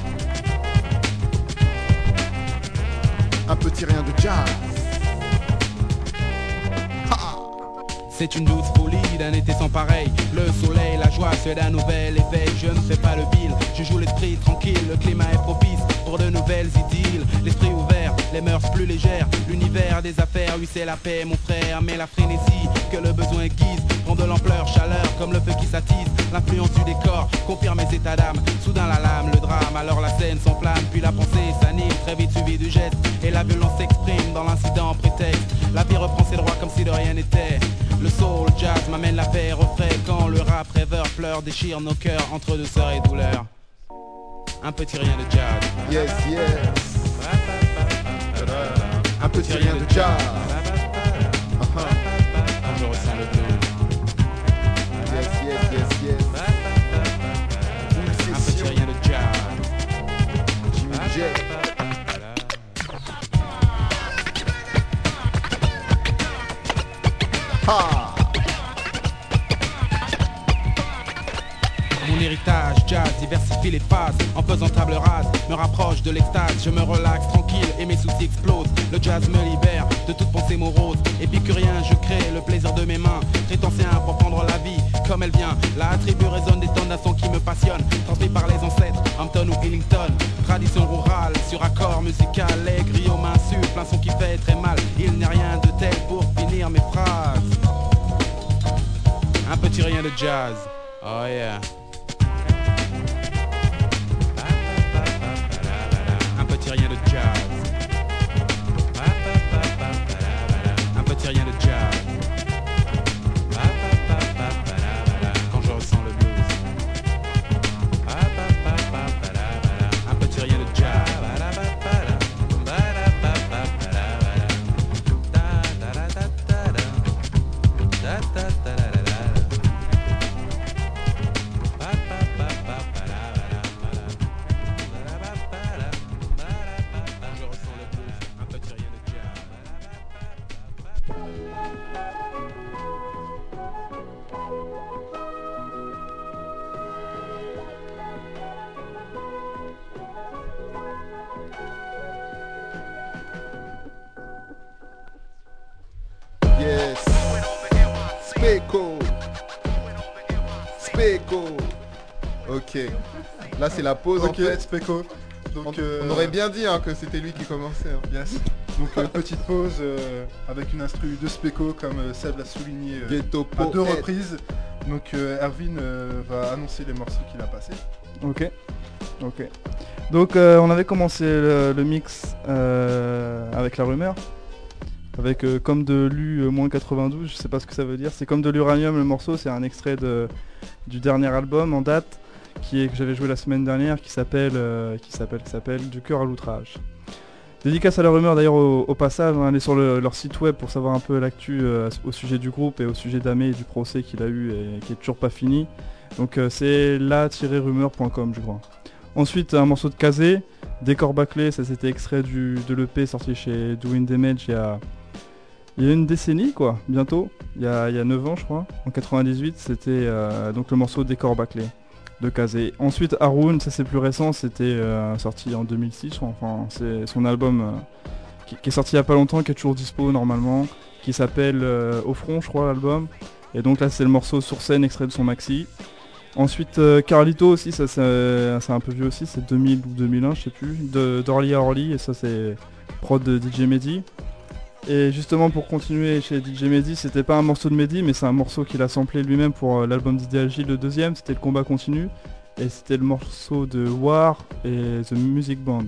Un petit rien de jazz. Ha. C'est une douce folie d'un été sans pareil. Le soleil, la joie, c'est d'un nouvel éveil. Je ne fais pas le vil, je joue l'esprit tranquille. Le climat est propice pour de nouvelles idylles. L'esprit ouvert, les mœurs plus légères. L'univers des affaires, oui c'est la paix mon frère. Mais la frénésie que le besoin guise prend de l'ampleur, chaleur comme le feu qui s'attise. L'influence du décor confirme mes états d'âme. Soudain la lame, le drame, alors la scène s'enflamme. Puis la pensée s'anime, très vite suivi du geste. Et la violence s'exprime dans l'incident prétexte. La vie reprend ses droits comme si de rien n'était. Le soul jazz m'amène la paix au frais. Quand le rap rêveur pleure, déchire nos cœurs entre douceur et douleur. Un petit rien de jazz. Yes, yes. Un petit rien de jazz. Quand je ressens le blues. Yes, yes, yes, yes. Un petit rien de jazz. Jimmy J. Ha. Mon héritage jazz diversifie les phases. En faisant table rase, me rapproche de l'extase. Je me relaxe tranquille et mes soucis explosent. Le jazz me libère de toute pensée morose. Épicurien, je crée le plaisir de mes mains. Très ancien pour prendre la vie comme elle vient. La tribu résonne des tonnes d'un son qui me passionne. Transmis par les ancêtres, Hampton ou Ellington. tradition rurale, sur accord musical, les griots m'insultent, un son qui fait très mal. Il n'est rien de tel pour finir mes phrases. Un petit rien de jazz, oh yeah. Un petit rien de jazz. Un petit rien de jazz. Quand je ressens le blues. Un petit rien de jazz. Yes. Speko. Speko. Ok. Là c'est la pause Ok, en fait. Speko. Donc, on, euh, on aurait bien dit hein, que c'était lui qui commençait. Hein. Yes. Donc euh, petite pause euh, avec une instru de Speko comme euh, Seb l'a souligné euh, Ghetto à deux Poète. reprises. Donc euh, Erwin euh, va annoncer les morceaux qu'il a passés. Ok. Ok. Donc euh, on avait commencé le, le mix euh, avec la rumeur. Avec euh, comme de l'U euh, moins quatre-vingt-douze, je sais pas ce que ça veut dire. C'est comme de l'uranium le morceau, c'est un extrait de, du dernier album en date qui est, que j'avais joué la semaine dernière qui s'appelle euh, qui s'appelle qui s'appelle Du cœur à l'outrage. Dédicace à la rumeur d'ailleurs au, au passage, hein, allez sur le, leur site web pour savoir un peu l'actu euh, au sujet du groupe et au sujet d'Amé et du procès qu'il a eu et qui est toujours pas fini. Donc euh, c'est la tiret rumeur point com je crois. Ensuite un morceau de Kazé, Décor bâclé, ça c'était extrait du, de l'E P sorti chez Doing Damage il y a, il y a une décennie quoi, bientôt, il y a, il y a neuf ans je crois, en quatre-vingt-dix-huit c'était euh, donc le morceau Décor bâclé de Kazé. Ensuite Haroun, ça c'est plus récent, c'était euh, sorti en deux mille six je crois, enfin c'est son album euh, qui, qui est sorti il y a pas longtemps, qui est toujours dispo normalement, qui s'appelle euh, Au front je crois l'album, et donc là c'est le morceau Sur scène extrait de son maxi. Ensuite euh, Carlito aussi, ça c'est, c'est un peu vieux aussi, c'est deux mille ou deux mille un je sais plus, de, d'Orly à Orly, et ça c'est prod de D J Mehdi. Et justement pour continuer chez D J Mehdi, c'était pas un morceau de Mehdi mais c'est un morceau qu'il a samplé lui-même pour euh, l'album d'Ideal J, le deuxième, c'était le combat continu. Et c'était le morceau de War et The Music Band.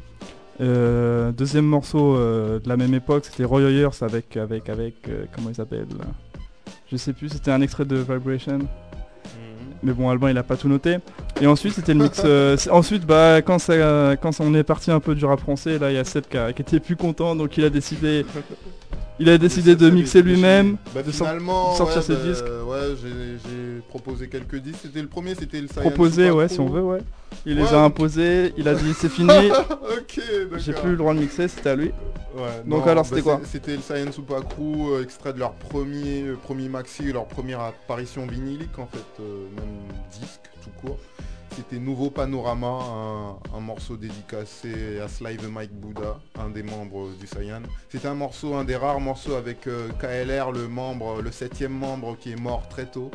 Euh, deuxième morceau euh, de la même époque, c'était Roy Ayers avec, avec, avec, euh, comment il s'appelle, je sais plus, c'était un extrait de Vibration. Mais bon, Alban il a pas tout noté. Et ensuite c'était le mix. Euh, ensuite bah quand ça, euh, quand on est parti un peu du rap français, là il y a Seb qui, a, qui était plus content, donc il a décidé, il a décidé de mixer lui-même, bah, de finalement, sor- sortir ouais, ses bah, disques. Ouais, j'ai, j'ai proposé quelques disques. C'était le premier, c'était le Science. Proposé, ouais, Super si on Pro. veut, ouais. Il Ouais, les a imposés, il a dit c'est fini. Ok, d'accord. J'ai plus le droit de mixer, c'était à lui. Ouais, donc non, alors bah, c'était quoi? c'est- C'était le Science Super Crew, euh, extrait de leur premier, euh, premier maxi, leur première apparition vinylique en fait, euh, même disque tout court. C'était Nouveau Panorama, un, un morceau dédicacé à Sly the Mike Buddha, un des membres du Cyan. C'était un morceau, un des rares morceaux avec euh, K L R, le membre, le septième membre qui est mort très tôt.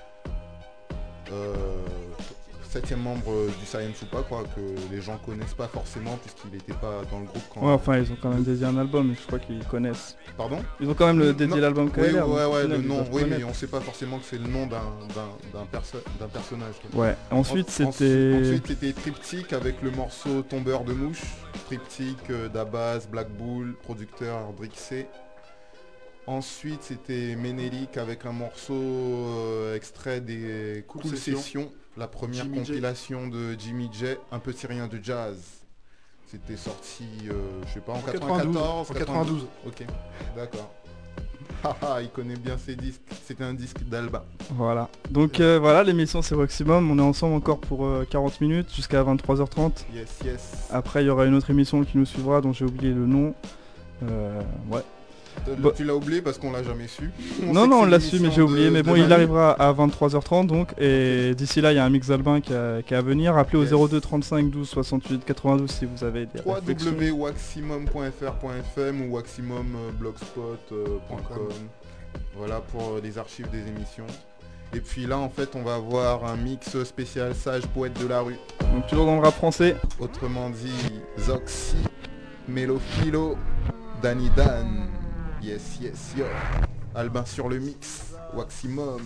Euh, septième membre du Science ou pas quoi, que les gens connaissent pas forcément puisqu'il n'était pas dans le groupe quand... Ouais, enfin ils ont quand même dédié un album, mais je crois qu'ils connaissent. Pardon? Ils ont quand même le, dédié Non. l'album K L R. Oui, ouais, ouais, le ils nom, doivent oui, mais connaître. on sait pas forcément que c'est le nom d'un, d'un, d'un, perso- d'un personnage. Ouais, ensuite, En- c'était- Ensuite c'était Triptyque avec le morceau Tombeur de mouche. Triptyque, euh, Dabaz, Black Bull, producteur Drixé. Ensuite c'était Ménélique avec un morceau euh, extrait des Cool, Cool Sessions, Sessions. la première Jimmy J. compilation de Jimmy J, un petit rien de jazz. C'était sorti, euh, je sais pas, en, En quatre-vingt-quatorze, quatre-vingt-douze. En quatre-vingt-douze. Ok, d'accord. Haha, il connaît bien ses disques. C'était un disque d'Alba. Voilà. Donc euh, voilà, l'émission c'est Maximum. On est ensemble encore pour euh, quarante minutes jusqu'à vingt-trois heures trente. Yes, yes. Après il y aura une autre émission qui nous suivra dont j'ai oublié le nom. Euh, ouais. T- Bah- Tu l'as oublié parce qu'on l'a jamais su. On Non sait non que on c'est l'a su mais j'ai l'émission oublié. de- Mais de bon il Manu. arrivera à vingt-trois heures trente donc. Et d'ici là il y a un mix d'Albin qui, a- qui est à venir. Appelez au Yes. zéro deux trente-cinq douze soixante-huit quatre-vingt-douze si vous avez des w réflexions. w w point waximum point f r point f m ou waximum blogspot point com. Voilà pour euh, les archives des émissions. Et puis là en fait on va avoir un mix spécial Sage Poète de la rue. Donc toujours dans le rap français. Autrement dit Zoxy, Mélophilo, Danny Dan, yes yes yo, Albin sur le mix, Waximum.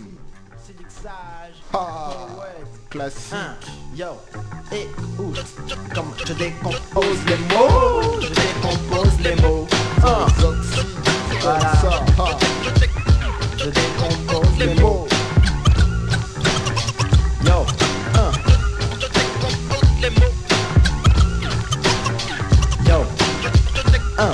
Ah, classique. Un, yo, et où, comme je décompose les mots, je décompose les mots. Un, voilà, ça, ah. Je décompose les mots. Yo, un, yo, un.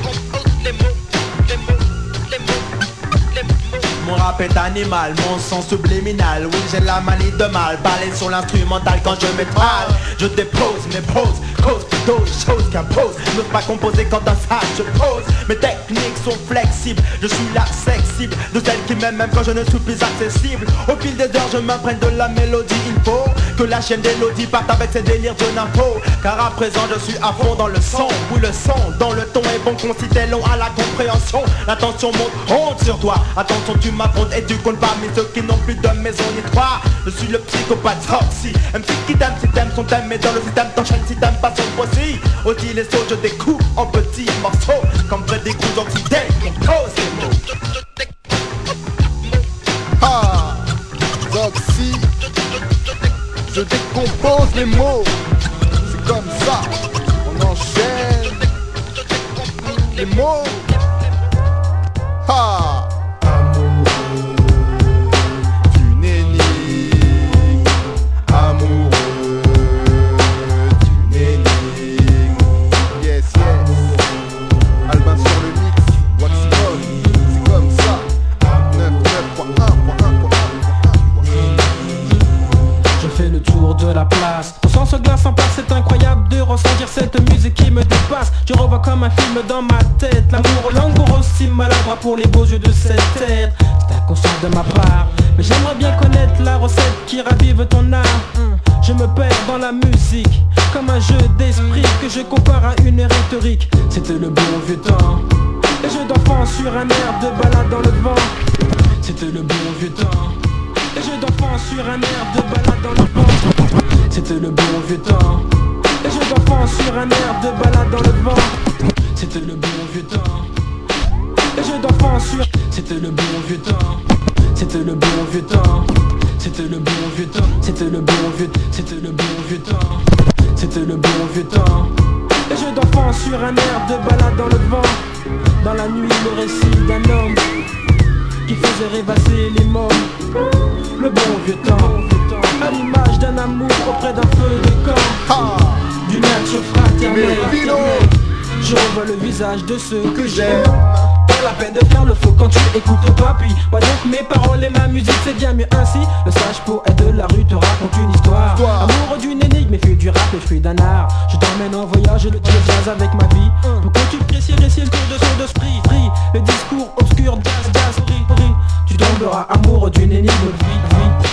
Mon rap est animal, mon son subliminal. Oui, j'ai la manie de mal, balai sur l'instrumental quand je m'étale. Je dépose mes poses, cause plutôt les choses qu'imposent. Ne pas composer quand un sage se pose. Mes techniques sont flexibles, je suis la sexible de celle qui m'aime même quand je ne suis plus accessible. Au fil des heures je m'imprègne de la mélodie. Il faut que la chaîne d'Élodie parte avec ses délires de nympho. Car à présent je suis à fond dans le son. Oui, le son dans le ton est bon, concité long à la compréhension. L'attention monte, honte sur toi. Attention, tu m'affrontes et tu comptes parmi ceux qui n'ont plus de maison ni toi. Je suis le psychopathe Zoxy, M C qui t'aime si t'aimes son thème. Mais dans le système t'enchaînes si t'aimes pas son possible. Aussi les sauts je découpe en petits morceaux. Comme vrai des coups d'oxydène, on cause les mots. Ah, Zoxy, je décompose les mots. C'est comme ça, on enchaîne les mots. Ah, amoureux d'une énigme, amoureux d'une énigme. Yes, yes. Albin sur le mix, Waximum, c'est comme ça. neuf point un point un point un. Je fais le tour de la place, on sent ce glace en place, c'est incroyable de ressentir cette musique qui me dépasse. Je revois comme un film dans ma tête, l'amour l'angoisse aussi maladroit pour les beaux yeux de cette tête. C'est inconscient de ma part, mais j'aimerais bien connaître la recette qui ravive ton âme. Je me perds dans la musique, comme un jeu d'esprit que je compare à une rhétorique. C'était le bon vieux temps, les jeux d'enfants sur un air de balade dans le vent. C'était le bon vieux temps, les jeux d'enfants sur un air de balade dans le vent. C'était le bon vieux temps, les jeux d'enfants sur un air de balade dans le vent. C'était le bon vieux temps, les jeux d'enfants sur... C'était le bon vieux temps, c'était le bon vieux temps. C'était le bon vieux temps, c'était le bon vieux, c'était le bon vieux temps. C'était le bon vieux temps, les jeux d'enfants sur un air de balade dans le vent. Dans la nuit le récit d'un homme qui faisait rêvasser les mômes. Le bon vieux temps, à l'image d'un amour auprès d'un feu de camp, d'une action fraternelle. Je revois le visage de ceux que j'aime. Pas la peine de faire le faux quand tu écoutes pas. Puis moi donc mes paroles et ma musique c'est bien mieux ainsi. Le sage poète de la rue te raconte une histoire, amoureux d'une énigme et fruit du rap et fruit d'un art. Je t'emmène en voyage et le jazz avec ma vie. Pour que tu précies récits le cours de son d'esprit. Pris le discours obscur jazz jazz ri ri. Tu tomberas amoureux d'une énigme vie vie.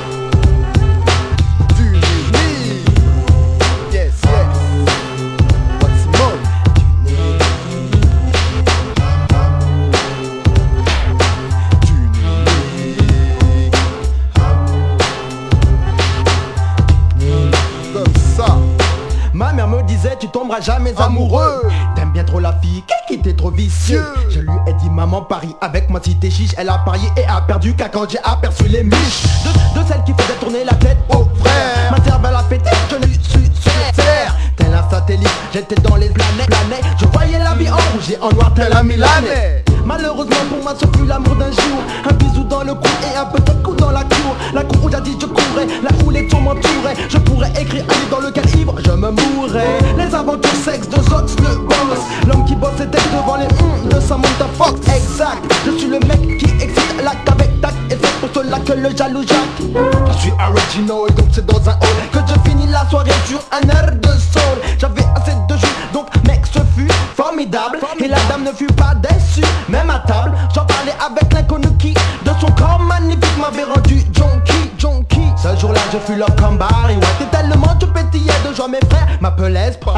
Ma mère me disait tu tomberas jamais amoureux. T'aimes bien trop la fille, qu'elle qui t'est trop vicieux. Je lui ai dit maman parie avec moi si t'es chiche. Elle a parié et a perdu car quand j'ai aperçu les miches de, de celle qui faisait tourner la tête au frère. Ma cervelle a pété, je ne suis sur terre. Tel un satellite, j'étais dans les planètes, planètes. Je voyais la vie en rouge et en noir tel un milanais. Malheureusement pour moi ce fut l'amour d'un jour. Un bisou dans le cou et un petit coup dans la cour. La cour où jadis je courais, là où les tours m'entouraient. Je pourrais écrire un livre dans lequel ivre je me mourrais. Les aventures sexe de Zox le boss, l'homme qui bosse ses textes devant les hum de Samantha Fox. Exact, je suis le mec qui excite l'acte avec tact. Et c'est pour cela que le jaloux Jacques. Je suis original donc c'est dans un hall que je finis la soirée sur un air de soul. J'avais assez de jus donc mec ce fut formidable. Et la dame ne fut pas déçue. Même à table, j'en parlais avec l'inconnu qui de son corps magnifique m'avait rendu junkie, junkie. Ce jour-là je fus leur comme Barry White. Et tellement je pétillais de joie, mes frères m'appelaient Sprite.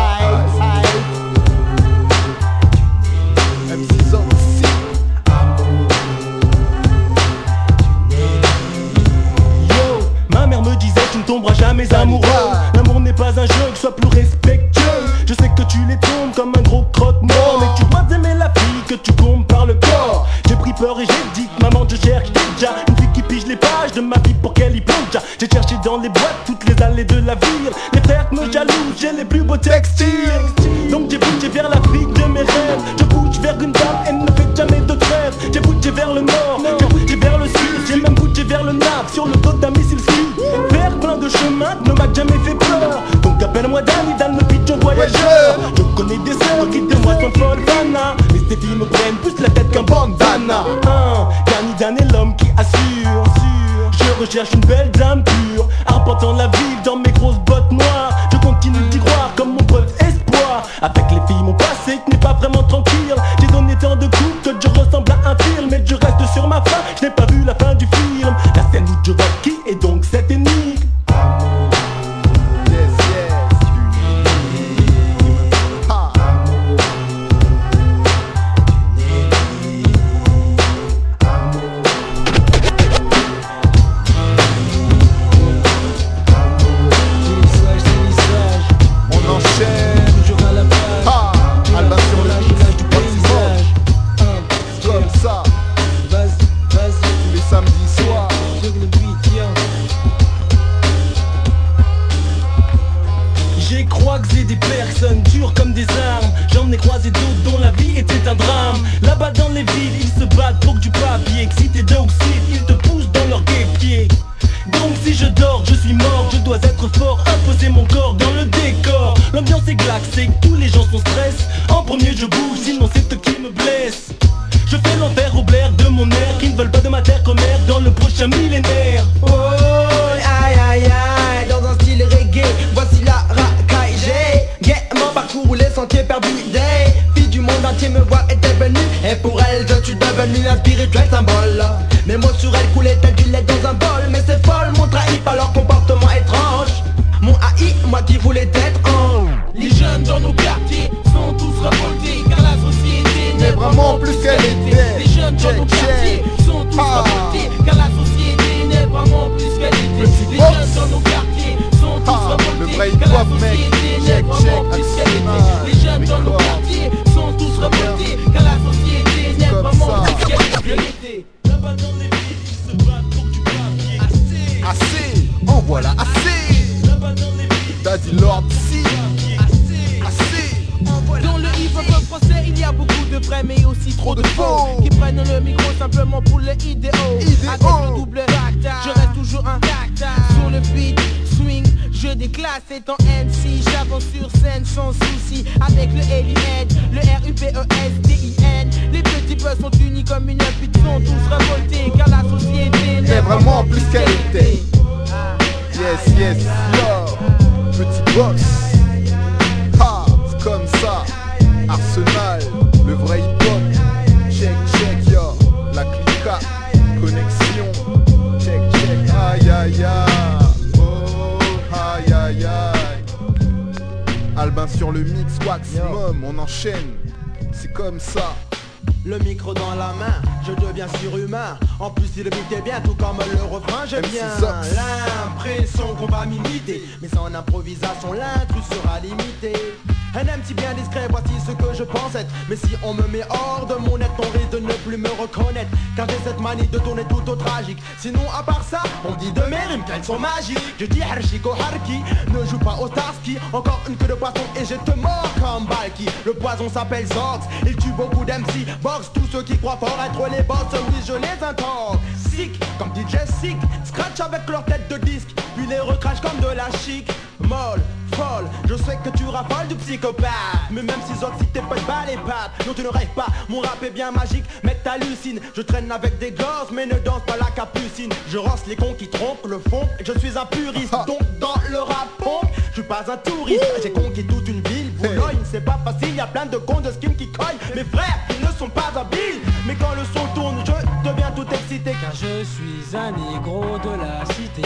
M C Zoxy. mes amoureux. L'amour n'est pas un jeu, que sois plus respectueux. Je sais que tu les tombes comme un gros croque-mort, mais tu dois aimer la fille que tu comptes par le corps. J'ai pris peur et j'ai dit, maman je cherche déjà une fille qui pige les pages de ma vie pour qu'elle y plonge. J'ai cherché dans les boîtes toutes les allées de la ville. Les frères me jalousent, j'ai les plus beaux textiles. Donc j'ai bougé vers l'Afrique de mes rêves. Je bouge vers une dame, elle ne fait jamais de trêve. J'ai bougé vers le nord, j'ai bougé vers le sud. J'ai même bougé vers le nord, sur le dos d'un missile sud. Vers plein de chemins ne m'a jamais fait peur. Donc appelle-moi Danny, Dan le pigeon voyageur. Je connais des sœurs qui de moi sont folles Vanna, mais ces filles me prennent plus la tête qu'un bandana. Hein, Danny Dan est l'homme qui assure. Je recherche une belle dame pure, arpentant la ville dans mes grosses bottes noires. Je continue d'y croire comme mon pote espoir. Avec les filles mon passé qui n'est pas vraiment tranquille. J'ai donné tant de coups que je ressemble à un film. Mais je reste sur ma fin, je n'ai pas vu la fin du film. La scène où je vois qui est donc cette énigme. C'est comme ça. Le micro dans la main, je deviens surhumain. En plus il imitait bien, tout comme le refrain. J'ai bien l'impression qu'on va m'imiter, mais sans improvisation l'intrus sera limité. Un M C bien discret, voici ce que je pense être. Mais si on me met hors de mon net, on risque de ne plus me reconnaître. Car j'ai cette manie de tourner tout au tragique. Sinon à part ça, on dit de mes rimes qu'elles sont magiques. Je dis Harshiko Harki, ne joue pas au Starsky. Encore une queue de poisson et je te mords comme Balki. Le poison s'appelle Zorx, il tue beaucoup d'M C. Box tous ceux qui croient fort être les boss, oui je les intoxique. Comme D J Sick, scratch avec leur tête de disque, puis les recrache comme de la chic. Molle, folle, je sais que tu raffoles du psychopathe. Mais même si Zoxy t'es pas de bas les pattes. Non tu ne rêves pas, mon rap est bien magique. Mec t'hallucines, je traîne avec des gosses mais ne danse pas la capucine. Je rosse les cons qui trompent le fond, je suis un puriste. Donc dans le rap pompe, je suis pas un touriste. J'ai conquis toute une ville, Boulogne c'est pas facile. Y'a plein de cons de skin qui cognent. Mes frères, ils ne sont pas habiles. Mais quand le son tourne, je deviens tout excité. Car je suis un négro de la cité.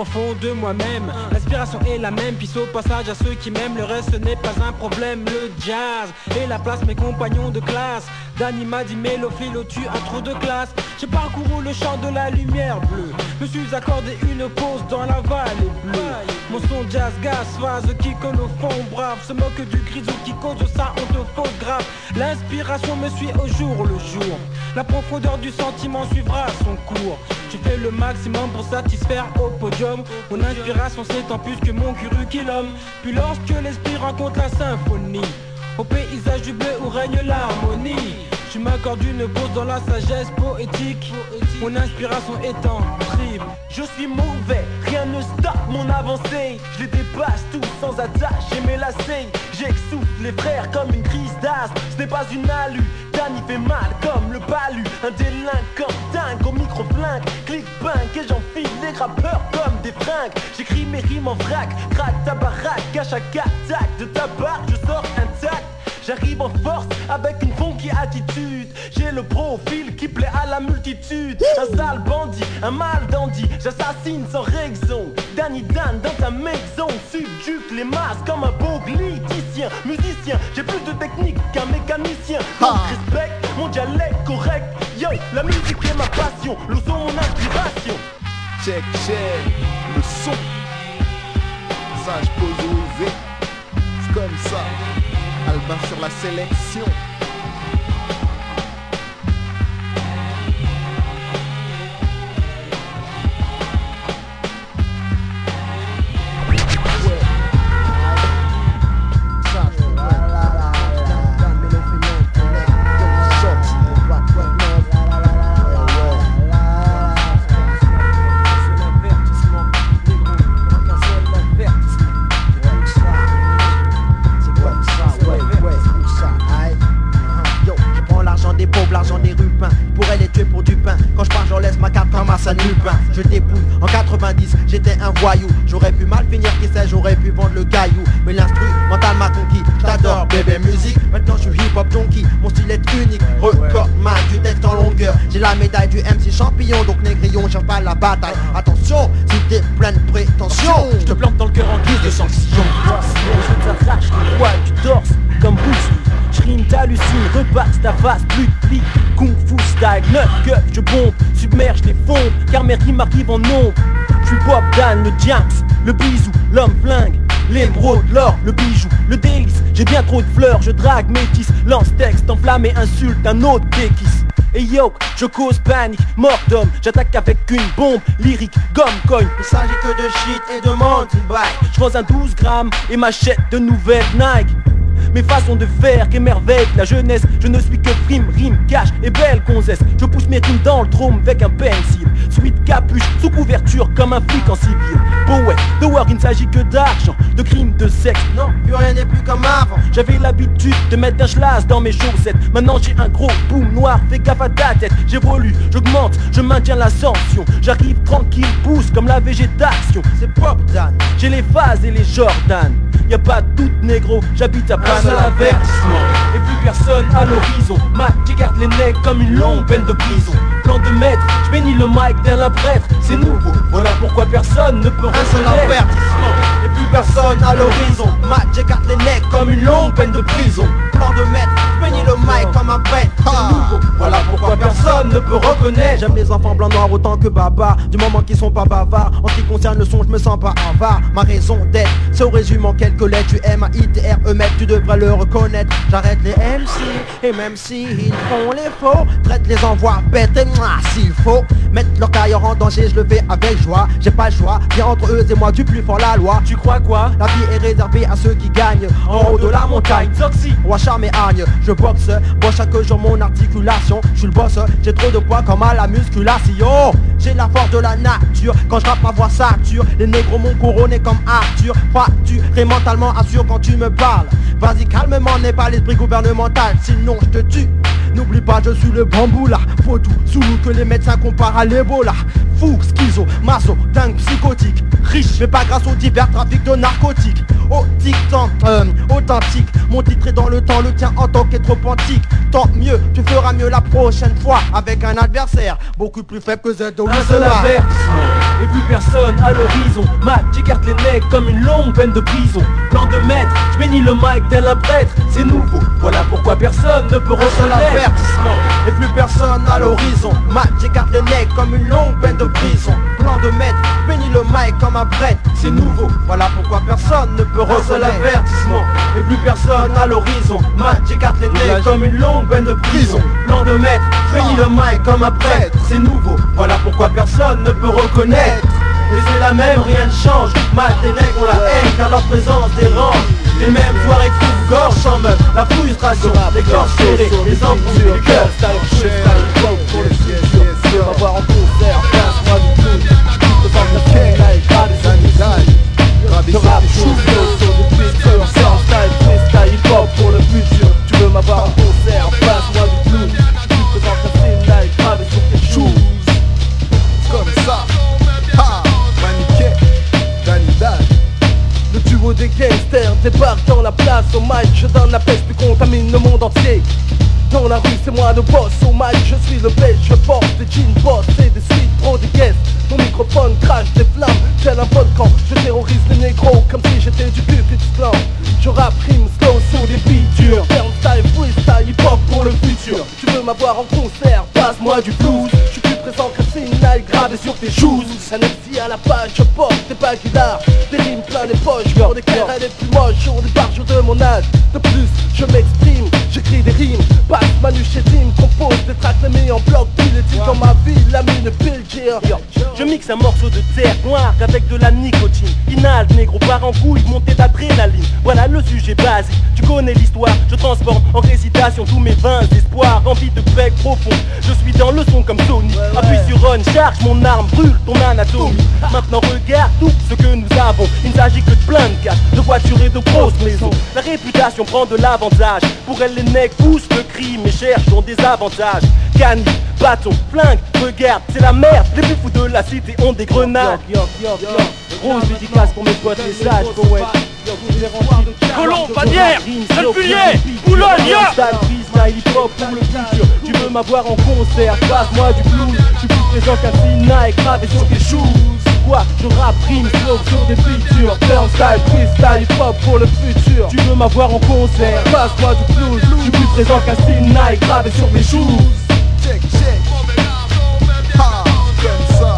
fond de moi-même. L'inspiration est la même, puis au passage à ceux qui m'aiment, le reste ce n'est pas un problème. Le jazz et la place, mes compagnons de classe. Danny m'a dit Mélo, Philo, tu as trop de classe. J'ai parcouru le champ de la lumière bleue, me suis accordé une pause dans la vallée bleue. Mon son jazz gaz, phase qui colle au fond brave, se moque du grisou qui cause ça, on te photographe. L'inspiration me suit au jour le jour, la profondeur du sentiment suivra son cours. Je fais le maximum pour satisfaire au podium. Mon inspiration s'étend plus que mon curriculum. Puis lorsque l'esprit rencontre la symphonie, au paysage du bleu où règne l'harmonie, je m'accorde une pause dans la sagesse poétique. Mon inspiration est en trip. Je suis mauvais, rien ne stoppe mon avancée. Je les dépasse tous sans attache et mes lacets. J'exouffle les frères comme une crise d'asthme. Ce n'est pas une alu, Danny fait mal comme le palu. Un délinquant dingue au micro-flingue. Clic bang et j'enfile les rappeurs comme des fringues. J'écris mes rimes en vrac, craque ta baraque. À chaque attaque de ta barre je sors intact. J'arrive en force avec une funky attitude. J'ai le profil qui plaît à la multitude. Un sale bandit, un mal dandy. J'assassine sans raison. Danny Dan dans ta maison. Subjugue les masses comme un beau gliticien. Musicien, j'ai plus de technique qu'un mécanicien. Donc respecte mon dialecte correct. Yo, la musique est ma passion. Le son mon inspiration. Check, check, le son. Sage posé. C'est comme ça. Albin sur la sélection. Je dépouille en quatre-vingt-dix, j'étais un voyou. J'aurais pu mal finir, qui sait, j'aurais pu vendre le caillou. Mais l'instrumental m'a conquis, j'adore bébé musique. Maintenant je suis hip-hop junkie, mon style est unique. Record man du texte en longueur. J'ai la médaille du M C champion, donc négrillon, cherche pas la bataille. Attention, si t'es plein de prétention, je te plante dans le cœur en guise de sanction. Je t'arrache le poil du torse comme Bruce. Je rime, t'hallucines, repasse ta face, plus de pli. Kung Fu style, neuf que je bombe, submerge les fonds, car mes rimes arrivent en nombre. Je suis Bob Dan, le Diams, le bisou, l'homme flingue, l'émeraude, l'or, le bijou, le délice. J'ai bien trop de fleurs, je drague, métisse, lance texte, enflamme et insulte un autre déquisse. Et yo, je cause panique, mort d'homme, j'attaque avec une bombe lyrique, gomme coin. Il s'agit que de shit et de mountain bike. Je vends un douze grammes et m'achète de nouvelles Nike. Mes façons de faire qu'émerveillent la jeunesse. Je ne suis que frime, rime, cash et belle gonzesse. Je pousse mes rimes dans le drôme avec un pencil. Sweet capuche, sous couverture comme un flic en civil. Poète, de war, il ne s'agit que d'argent, de crimes, de sexe. Non, plus rien n'est plus comme avant. J'avais l'habitude de mettre un schlass dans mes chaussettes. Maintenant j'ai un gros boom noir, fais gaffe à ta tête. J'évolue, j'augmente, je maintiens l'ascension. J'arrive tranquille, pousse comme la végétation. C'est Pop Dan, j'ai les phases et les Jordan. Y'a pas de doute négro, j'habite à Panama. Seul avertissement, et plus personne à l'horizon. Mac, j'écarte les necks comme une longue peine de prison. Plan de maître, je bénis le mic tel un prêtre. C'est nouveau, voilà pourquoi personne ne peut reconnaître. Un seul avertissement, et plus personne à l'horizon. Mac, j'écarte les necks comme une longue peine de prison. Plan de maître, je bénis le mic comme un prêtre. C'est nouveau, voilà pourquoi personne ne peut reconnaître. J'aime les enfants blancs noirs autant que Baba, du moment qu'ils sont pas bavards. En ce qui concerne le son, je me sens pas avare. Ma raison d'être se résume en quelques lettres. Tu M A I T R E mec, tu devrais le reconnaître. J'arrête les M C, et même si ils font les faux, traite les envois bêtes et moi s'il faut mettre leur carrière en danger, je le fais avec joie. J'ai pas le choix, bien entre eux et moi du plus fort la loi. Tu crois quoi? La vie est réservée à ceux qui gagnent en haut de la montagne. Toxi, roi charme et hargne, je boxe, bois chaque jour mon articulation. Je suis le boss, j'ai trop de poids comme à la musculation. J'ai la force de la nature, quand je rappe ma voix sature. Les négros m'ont couronné comme Arthur. Fracturé mentalement, assure quand tu me parles. Vas-y calmement, n'est pas l'esprit gouvernemental, sinon je te tue. N'oublie pas, je suis le bambou là. Faut tout sous nous que les médecins comparent à l'Ebola. Fou, schizo, maso, dingue, psychotique. Riche, mais pas grâce aux divers trafics de narcotiques. Au dictant, euh, authentique. Mon titre est dans le temps, le tien en tant qu'être antique. Tant mieux, tu feras mieux la prochaine fois avec un adversaire beaucoup beaucoup plus faible que Z O. Un seul avertissement et plus personne à l'horizon. Mac, j'écarte les necks comme une longue peine de prison. Plan de maître, je bénis le mic tel un prêtre. C'est nouveau, voilà pourquoi personne ne peut reconnaître. Avertissement et plus personne à l'horizon. Mac, j'écarte les necks comme une longue peine de prison. Plan de maître, je bénis le mic comme un prêtre. C'est nouveau, voilà pourquoi personne ne peut reconnaître. Un seul avertissement et plus personne à l'horizon. Mac, j'écarte les necks comme une longue peine de prison. Plan de maître, je bénis le mic comme un prêtre. C'est nouveau, voilà pourquoi personne ne peut reconnaître. Et c'est la même, rien ne change. Mal des nègres ont la haine car leur présence dérange. Les mêmes soirées coupe-gorge sans meuf. La frustration, les corps serrés, les embrouilles du cœur. Style, style, pour le futur. Tu veux m'avoir en concert, passe-moi du tout. Je te sens de la live, grave des amis. Je rappe, chou, sur des pisteurs. Style, freestyle, hip-hop pour le futur. Tu veux m'avoir en concert, passe-moi du tout. Je te présente la scène live, grave sur tes shoes. Comme ça. Le duo des gangsters débarque dans la place. Au mic je donne la peste puis contamine le monde entier. Dans la rue c'est moi le boss. Au mic je suis le bête. Je porte des jeans boss et des suites pro des guests. Mon microphone crache des flammes tel un volcan. Je terrorise les négros comme si j'étais du Ku Klux Klan. Je rappe rime slow sur des beats durs. Style freestyle hip hop pour le futur. Tu veux m'avoir en concert, passe-moi du blues. Je suis plus présent que Sinai gravé sur tes shoes. Un M C à la page, je porte des baguilles d'art. Des rimes plein les poches, pour des cœurs les plus moches. Sur des barges de mon âge. De plus, je m'exprime, j'écris des rimes. Passe Manu chez Dim, compose des tracks les mis en bloc. Puis les titres dans ma vie, la mine pile gear. Je mixe un morceau de terre noire avec de la nicotine. Inhalte, négro, part en couille, montée d'adrénaline. Voilà le sujet basique, tu connais l'histoire. Je transforme en récitation tous mes vains espoirs. Envie de bec profond, je suis dans le son comme Sony. Appuie sur on, charge mon arme, brûle ton anatomie. Maintenant regarde tout ce que nous avons. Il ne s'agit que de plein de cash, de voitures et de grosses maisons. La réputation prend de l'avantage. Pour elle les necks poussent le crime et cherchent dans des avantages. Canis, bâton, flingue, regarde, c'est la merde. Les plus fous de la cité ont des grenades. Yo, yo, yo, yo. Grosse dédicace pour mes potes les sages, poètes. Colomb, Bannière, Salpullier, Boulogne, yo. Freestyle hip-hop pour le futur. Tu veux m'avoir en concert, passe-moi du blues. Je suis plus présent qu'un Sinai gravé sur tes shoes. Quoi, je rappe, rime, flow sur des features. Style, freestyle hip-hop pour le futur. Tu veux m'avoir en concert, passe-moi du blues. Je suis plus présent qu'un Sinai gravé sur tes shoes. Check, check. Ha, comme ça.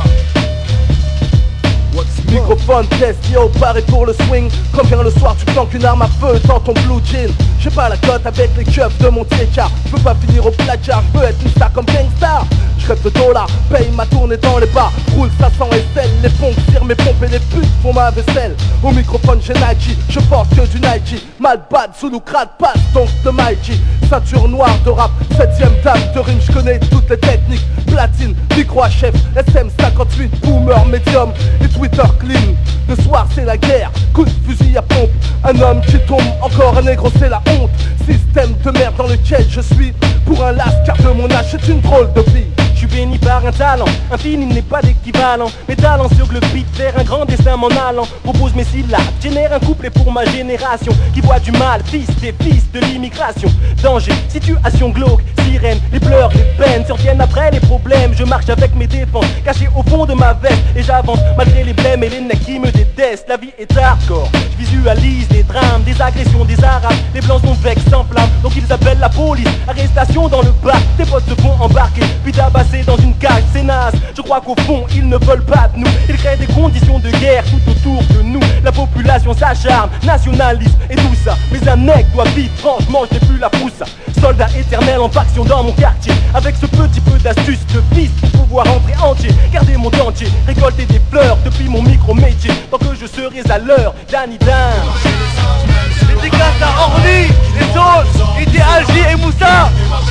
Microphone test, yo, pareil pour le swing. Comme vient le soir, tu planques une arme à feu dans ton blue jean. J'ai pas la cote avec les keufs de mon T-car. Je veux pas finir au placard, je veux être une star comme Gangstar. Je rêve de dollars, paye ma tournée dans les bars. Roule ça sans aisselle, les pompes tirent mes pompes et les putes font ma vaisselle. Au microphone j'ai Nike, je porte que du Nike. Mal bad, sous nous crade, passe donc de Mikey. Ceinture noire de rap, septième dame de rime, je connais toutes les techniques. Platine, micro à chef, S M cinquante-huit, boomer, médium et Twitter clean. Le soir c'est la guerre, coup de fusil à pompe. Un homme qui tombe, encore un négro c'est la honte. Système de merde dans lequel je suis. Pour un las car de mon âge c'est une drôle de vie. Je suis béni par un talent, infini n'est pas d'équivalent. Mes talents sur le beat vers un grand destin m'en allant. Propose mes syllabes, génère un couplet pour ma génération qui voit du mal, fils des fils de l'immigration. Danger, situation glauque, sirène, les pleurs, les peines surviennent après les problèmes. Je marche avec mes défenses, cachés au fond de ma veste. Et j'avance malgré les blêmes et les necks qui me détestent. La vie est hardcore, je visualise des drames, des agressions des arabes. Les blancs sont vexes sans flamme, donc ils appellent la police. Arrestation dans le bar, tes potes se font embarquer, puis tabasser dans une cage, c'est naze. Je crois qu'au fond ils ne veulent pas de nous. Ils créent des conditions de guerre tout autour de nous. La population s'acharne, nationalisme et tout ça. Mais un mec doit vivre, franchement je n'ai plus la pousse. Soldat éternel en faction dans mon quartier. Avec ce petit peu d'astuce de fils pour pouvoir entrer entier. Garder mon dentier, récolter des fleurs depuis mon micro-métier. Tant que je serai à l'heure, Danidin. Les dédicaces à Orly, les autres, Idéal J et Moussa.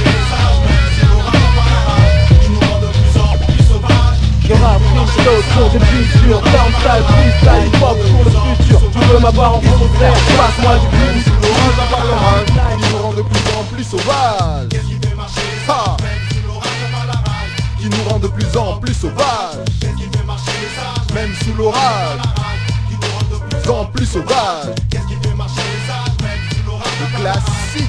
Je rappe, rime, flow, sur des features. Downside, freestyle, hip-hop pour le futur. Tu veux m'avoir en concert, passe-moi du blues. L'orage avant l'orage, qui nous rend de plus en plus sauvages. Ha, qui nous rend de plus en plus sauvages. Même sous l'orage, de plus en plus sauvages. Le classique.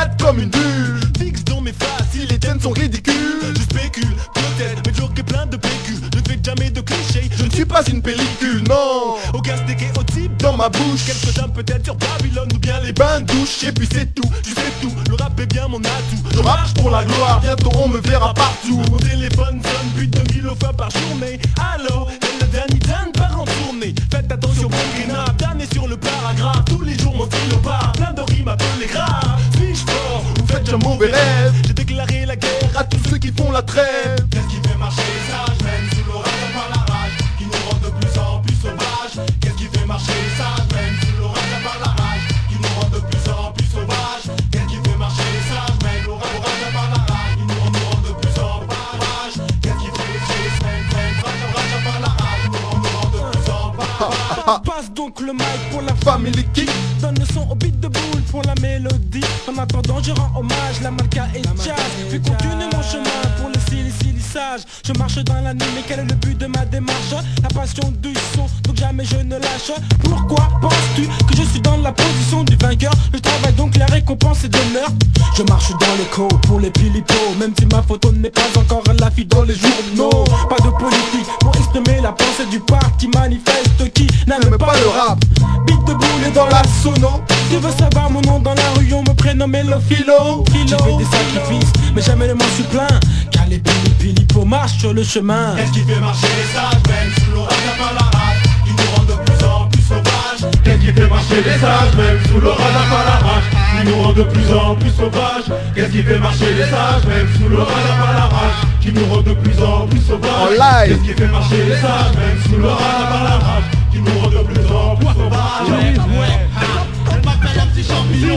faites comme une bulle. Fixe dans mes faces, si les tiennes sont ridicules. Je spécule, peut-être, mais joke est plein de P Q. Je ne fais jamais de clichés, je ne suis pas une pellicule, non. Aucun stéréotype dans ma bouche. Quelques-uns peut-être sur Babylone ou bien les bains de douche. Et puis c'est tout, tu sais tout, le rap est bien mon atout. Je marche pour la gloire, bientôt on me verra partout. Mon téléphone sonne plus de mille fois par journée. Allô, c'est le dernier Dan part en tournée. Faites attention, bon grenade, dernier sur le paragraphe. Tous les jours mon stylo part, plein de rimes appelées graves. Suis-je fort, vous faites un mauvais rêve. J'ai déclaré la guerre à tous ceux qui font la trêve. Qu'est-ce qui fait marcher les sages, même sous l'orage par la rage, qui nous rend de plus en plus sauvages. Qu'est-ce qui fait marcher les sages, même sous l'orage par la rage, qui nous rend de plus en plus sauvages. Qu'est-ce qui fait marcher les sages, même l'orage par la rage, qui nous rend de plus en plus sauvages. Qu'est-ce qui fait marcher les sages, même l'orage par la rage, qui nous rend de plus en plus sauvages. Passe donc le mic pour la famille qui donne le son au beat de boule pour la mélodie. En attendant je rends hommage, la malka et jazz. Puis continue mon chemin pour le silissage. Je marche dans la nuit mais quel est le but de ma démarche? La passion du son, donc jamais je ne lâche. Pourquoi penses-tu que je suis dans la position du vainqueur? Je travaille donc la récompense et demeure. Je marche dans l'écho pour les pilipos, même si ma photo n'est pas encore l'affiche dans les journaux. Pas de politique pour exprimer la pensée du parti manifeste qui n'aime pas le rap. Beat de boule et dans la sono. Tu veux savoir mon nom dans la rue, on me prénommait le philo. J'ai fait des sacrifices, mais jamais ne m'en suis plaint, car les pili pilipos marchent sur le chemin. Qu'est-ce qui fait marcher les sages, même sous l'orage par la rage, qui nous rend de plus en plus sauvages. Qu'est-ce qui fait marcher les sages, même sous l'orage par la rage, qui nous rend de plus en plus sauvages. Qu'est-ce qui fait marcher les sages, même sous l'orage par la rage, qui nous rend de plus en plus sauvages. Qu'est-ce qui fait marcher les sages, même sous l'orage par la rage, qui nous rend de plus en plus sauvages. Elle m'appelle un petit champignon.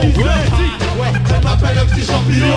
Elle m'appelle un petit champignon.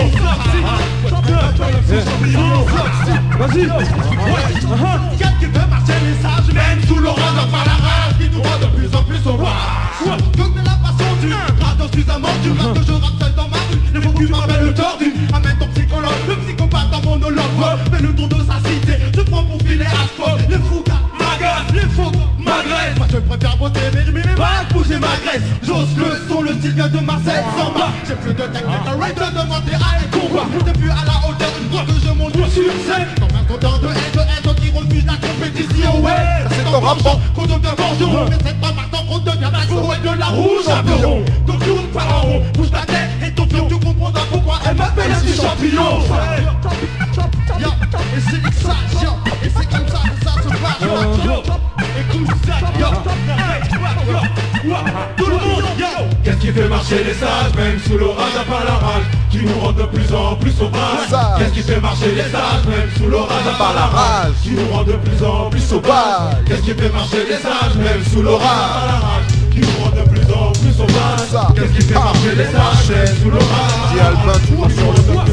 Vas-y. Qu'est-ce qui fait marcher les sages, même sous l'orage par la rage, qui nous rend de plus en plus sauvages. Donc de la façon du rap, dans suffisamment du rap que je rappe seul dans ma rue. Les faux qui m'appellent le tordu, amène ton psychologue, le psychopathe en monologue. Fais le tour de sa cité, je prends pour filer à sport. Les fous m'agacent, les faux m'agressent. Moi je préfère botter mes rimes et mes bagues, bouger ma graisse. J'ose le son, le style vient de Marseille sans marque. J'ai plus de technique, arrête de demander à les combats. T'es plus à la hauteur une fois que je monte sur scène. Comme un content de haine, de haine qui refuse la compétition. Ouais, c'est ton rapport qu'on devient forgeron. Mais c'est pas maintenant qu'on devient mago et de la rouge à peron. Donc tourne par en rond, bouge ta tête et ton pion. Tu comprendras pourquoi elle m'appelle un petit champignon. Yo, et c'est ça, yo, et c'est comme ça que ça se passe. Yo, écoute ça, yo, yo, tout le monde, yo. Qu'est-ce qui fait marcher les sages, même sous l'orage à part la rage, qui nous rend de plus en plus sauvages. Qu'est-ce qui fait marcher les sages, même sous l'orage à part la rage, qui nous rend de plus en plus sauvages. Qu'est-ce qui fait marcher les sages, même sous l'orage à part la rage, qui nous rend de plus en plus sauvages. Qu'est-ce qui fait marcher les sages, même sous l'orage, qui Albin toujours sur le dos.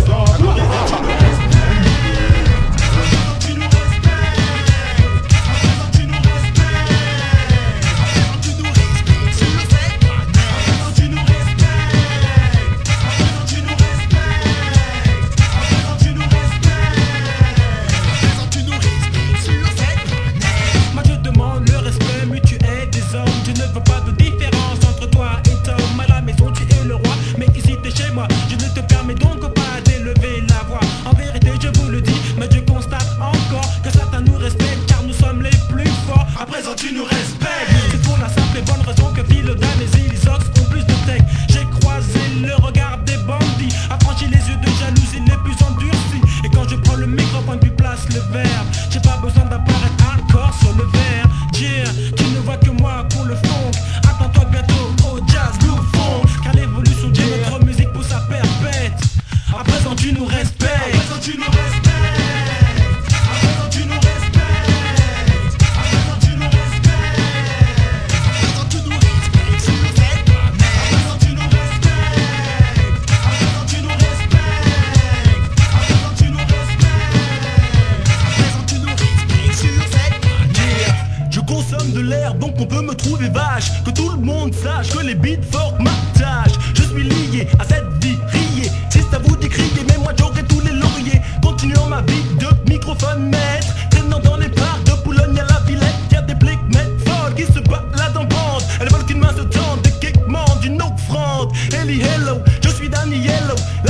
Je ne te permets donc pas d'élever la voix. En vérité je vous le dis, mais je constate encore que certains nous respectent car nous sommes les plus forts. À présent tu nous respectes. C'est pour la simple et bonne raison que Philodan et Zilizox ont plus de tech. J'ai croisé le regard des bandits, affranchi les yeux de jalousie les plus endurcis. Et quand je prends le microphone puis place le verbe, j'ai pas besoin d'apparaître hardcore sur le verre. Yeah, tu ne vois que moi pour le fond. Attends-toi bientôt au jazz blue fond, car l'évolution de notre musique pousse à perpète. À présent tu nous respectes. À présent tu nous respectes. À présent tu nous respectes. À présent tu nous respectes. À présent tu nous respectes. Tu le fais pas mais. À présent tu nous respectes. À présent tu nous respectes. À présent tu nous respectes. À présent tu nous respectes. Tu le fais pas mais. Je consomme de l'air donc on peut me trouver vache. Que tout le monde sache que les beats forment ma tâche. Je suis lié à cette vie riée. Si c'est à vous d'écrire, mais moi j'aurai tous les lauriers. Continuant ma vie de microphone maître, traînant dans les parcs de Boulogne à la Villette. Y'a des blics folles qui se baladent en bande. Elles veulent qu'une main se tende, des kickmans d'une offrande. Ellie hello, je suis Danny Yellow.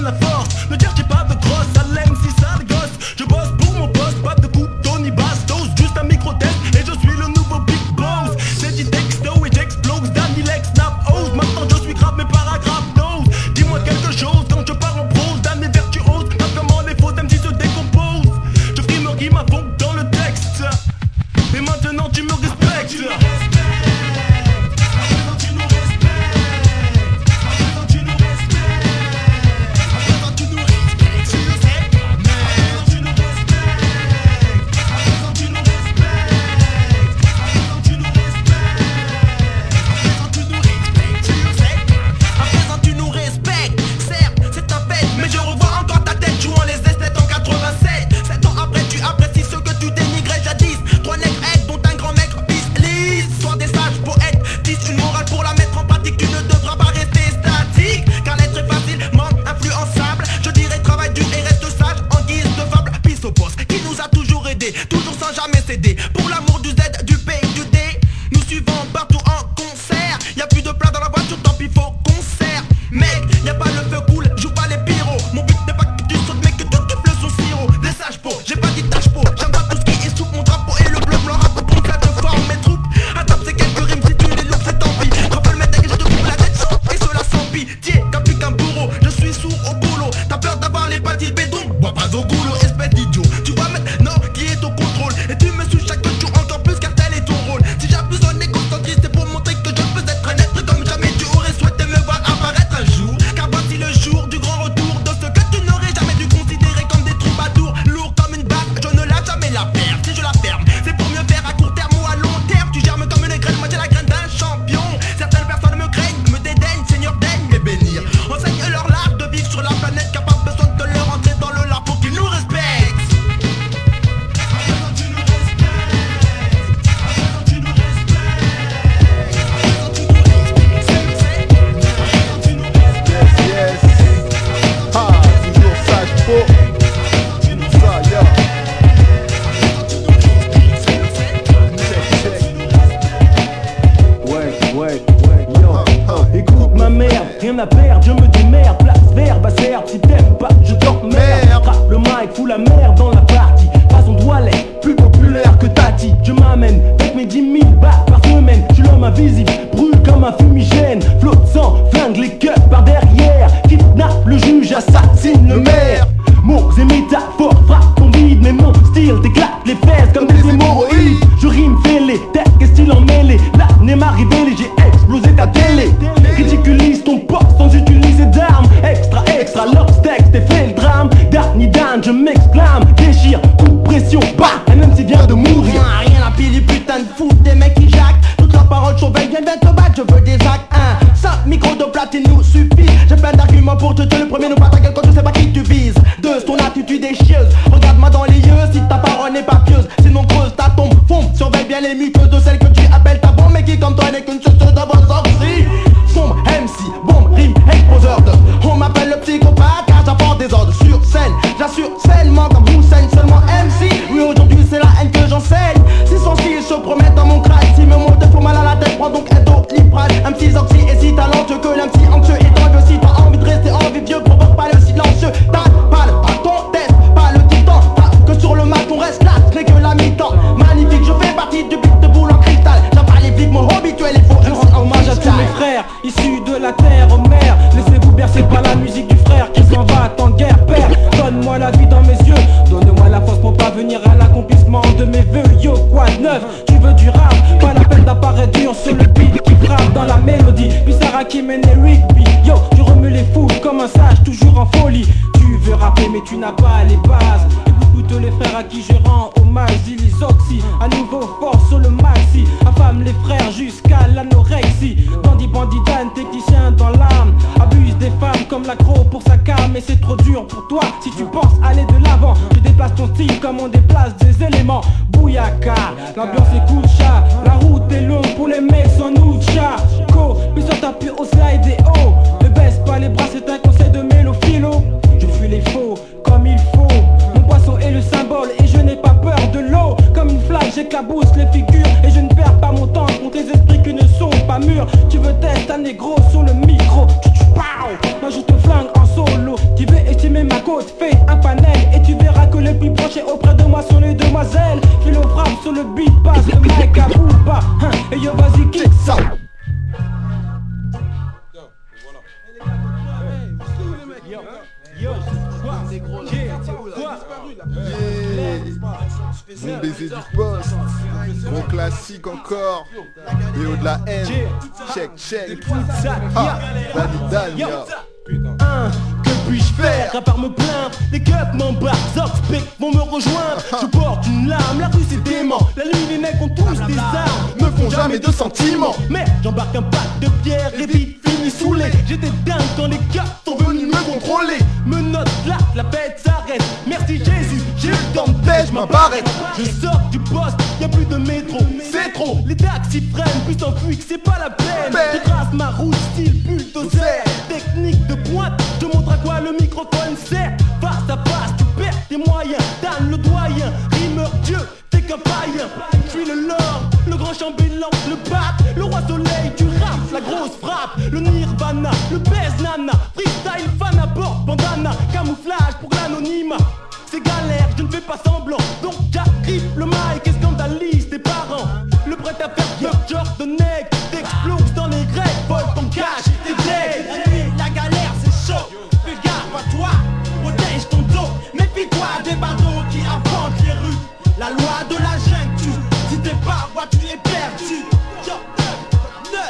la force. Ne cherchez pas de grosse haleine si ça dégosse. Je bosse pour mon poste, pas de couteau ni bastos. Juste un micro-test et je suis le nouveau Big Boss. C'est dit texto et j'explose. Danny Lex, Snap, Ose. Maintenant je suis grave mes paragraphes dose. Dis-moi quelque chose quand je pars en prose. Danny virtuose, pas comment les faux M C se décomposent. Je rime rime à fond dans le texte. Et maintenant tu me respectes. Toujours sans jamais céder. Pour l'amour du Z, du P, du D. Nous suivons partout en concert. Y'a plus de place dans la voiture, tant pis faut concert. Mec, y'a pas le feu cool, joue pas les pyros. Mon but n'est pas que tu sautes mais que tu kiffes le son sirop. Des sages peaux, j'ai pas dit tâche peau. J'aime pas tout ce qui est sous mon drapeau et le bleu blanc rappe pour ça te forme mes troupes. Attrape ces quelques rimes si tu les lourds c'est tant pis. Rappelle mes decks et je te coupe la tête chaud et cela sans pitié. Qu'un plus qu'un bourreau, je suis sourd au boulot. T'as peur d'avoir les patilles bédons, bois pas au goulot, espèce d'idiot. Tu vois maintenant qui est au contrôle. Et tu me suis chaque jour encore plus car tel est ton rôle. Si j'abuse en égocentriste c'est pour montrer que je peux être un être comme jamais tu aurais souhaité me voir apparaître un jour. Car voici le jour du grand retour de ceux que tu n'aurais jamais dû considérer comme des troubadours. Lourd comme une bague, je ne lâche jamais la perte. Si je la ferme, c'est pour mieux faire à court terme ou à long terme. Tu germes comme une graine, moi j'ai la graine d'un champion. Certaines personnes me craignent, me dédaignent, Seigneur daigne les bénir. Enseigne leur l'art de vivre sur la planète car pas besoin de leur entrer dans le lard pour qu'ils nous respectent. Écoute ma mère, rien à perdre, je me démerde. Place vert, basse herbe, si t'aimes pas, je t'emmerde. Frappe le mic, fous la merde dans la partie. Façon toilette, plus populaire que Tati. Je m'amène avec mes dix mille bahts par semaine. Je suis l'homme invisible, brûle comme un fumigène. Flotte sang, flingue les cœurs par derrière. Kidnappe le juge, assassine le maire. Mots et métaphores frappent ton vide, mais mon style t'éclate les fesses comme des hémorroïdes. Je rime fêlé, tech et style emmêlé. L'année m'a révélé, j'ai explosé ta télé. Ridiculise ton poste sans utiliser d'armes. Extra, extra, leur texte et fait le drame. Danny Dan, je m'exclame, déchire, coup de pression, bah, et même s'il vient de mourir. Rien à pile, putain de fou, des mecs qui jacquent. Toutes leurs paroles sont belles, viens bien te battre, je veux des actes. Un cinq micros de platine nous suffit. J'ai plein d'arguments pour te tuer. Le premier, nous pas ta gueule quand je sais pas qui tu vises. Deux, ton attitude est chieuse. Regarde-moi dans les yeux si ta parole n'est pas pieuse. Sinon creuse ta tombe, fond. Surveille bien les muqueuses de celles que tu appelles ta bombe. Mais qui comme toi n'est qu'une suceuse de vos orties. Sombre, M C, bombe, rime, exposeur de. On m'appelle le psychopathe car j'apporte des ordres sur scène. J'assure sainement comme Hussein, seulement M C. Oui, aujourd'hui c'est la haine que j'enseigne. Si son style se promène dans mon crâne. Si me monte te faut mal à la tête, prends donc Endo, Liprane. Un petit oxy et si talentueux que l'M C anxieux. Et toi que si t'as envie de rester envieux, provoque pas le silencieux. T'as pas le bâton, test, pas le titan. T'as que sur le mat on reste là, ce n'est que la mi-temps. Magnifique, je fais partie du beat de boule en cristal. J'avale les flics, mon hobby, tu es les faux. Je rends hommage à tous mes frères, issus de la terre aux mers. Laissez-vous bercer par la musique du frère qui s'en va en guerre, père. Donne-moi la vie dans mes yeux, donne-moi la force pour parvenir à l'accomplissement de mes vœux. Yo, quoi de neuf, tu veux du rap, pas la peine d'apparaître dur sur le beat qui frappe dans la mélodie. Puis Sarah qui mène les Rigby. Yo, tu remue les fous comme un sage, toujours en folie. Tu veux rapper mais tu n'as pas les bases. Écoute les frères à qui je rends hommage, ils oxy. À nouveau fort sur le maxi, affame les frères jusqu'à l'anorexie. Bandit, bandit, Dan, technicien dans l'âme. Abuse des femmes comme l'accro pour sa cam. Mais c'est trop dur pour toi si tu penses aller de l'avant. Tu déplaces ton style comme on déplace des éléments. Bouyaka, l'ambiance est cool chat. La route est longue pour les mecs sans nous chat. Co, puis sur t'appuies au slide et haut. Ne baisse pas les bras, c'est un conseil de mélophilo. Je fuis les faux comme il faut. Mon poisson est le symbole et je n'ai pas peur de l'eau. Comme une flaque j'éclabousse les figures et je ne perds pas mon temps contre les esprits qui ne sont pas mûrs. Tu veux tester un négro sur le micro. Moi je te flingue en solo. Tu veux Yo, yo, quoi, yeah, quoi, Mon baiser du poste, gros classique encore. Et au de la haine, check, check. Ha, Danny Dan, yo. Un, que puis-je faire à part me plaindre? Les keufs m'embarquent, Zoxpic vont me rejoindre. Je porte une lame, la rue c'est dément. La nuit les mecs ont tous des armes, me font jamais de sentiments. Mais j'embarque un pack de pierre et vite fini saoulé. J'étais dingue quand les keufs sont venus me contrôler. Me note là, la fête s'arrête. Merci Jésus, j'ai eu le temps de pêche m'apparaître. Je sors du poste, y'a plus de métro, c'est trop. Les taxis freinent, puis s'enfuient que c'est pas la peine. Je trace ma route style bulldozer. Technique de pointe, je montre à quoi le microphone sert. Face à face, tu perds tes moyens. Dan le doyen, rimeur Dieu, t'es qu'un païen. Je suis le lord, le grand chambellan, le pape, le roi soleil, tu rap, la grosse frappe, le nirvana, le baise nana, freestyle fan à bord, bandana, camouflage pour l'anonymat. C'est galère, je ne fais pas semblant, donc j'arrive le mic et scandalise tes parents. Le prêt à faire de genre de nègre, t'exploses dans les grecs, vole ton cash, t'es dead. La nuit, la galère, c'est chaud, fais gaffe à toi, protège ton dos, méfie-toi des badauds qui inventent les rues. La loi de la jungle, tu, si t'es pas roi, tu es perdu. Yo, neuf,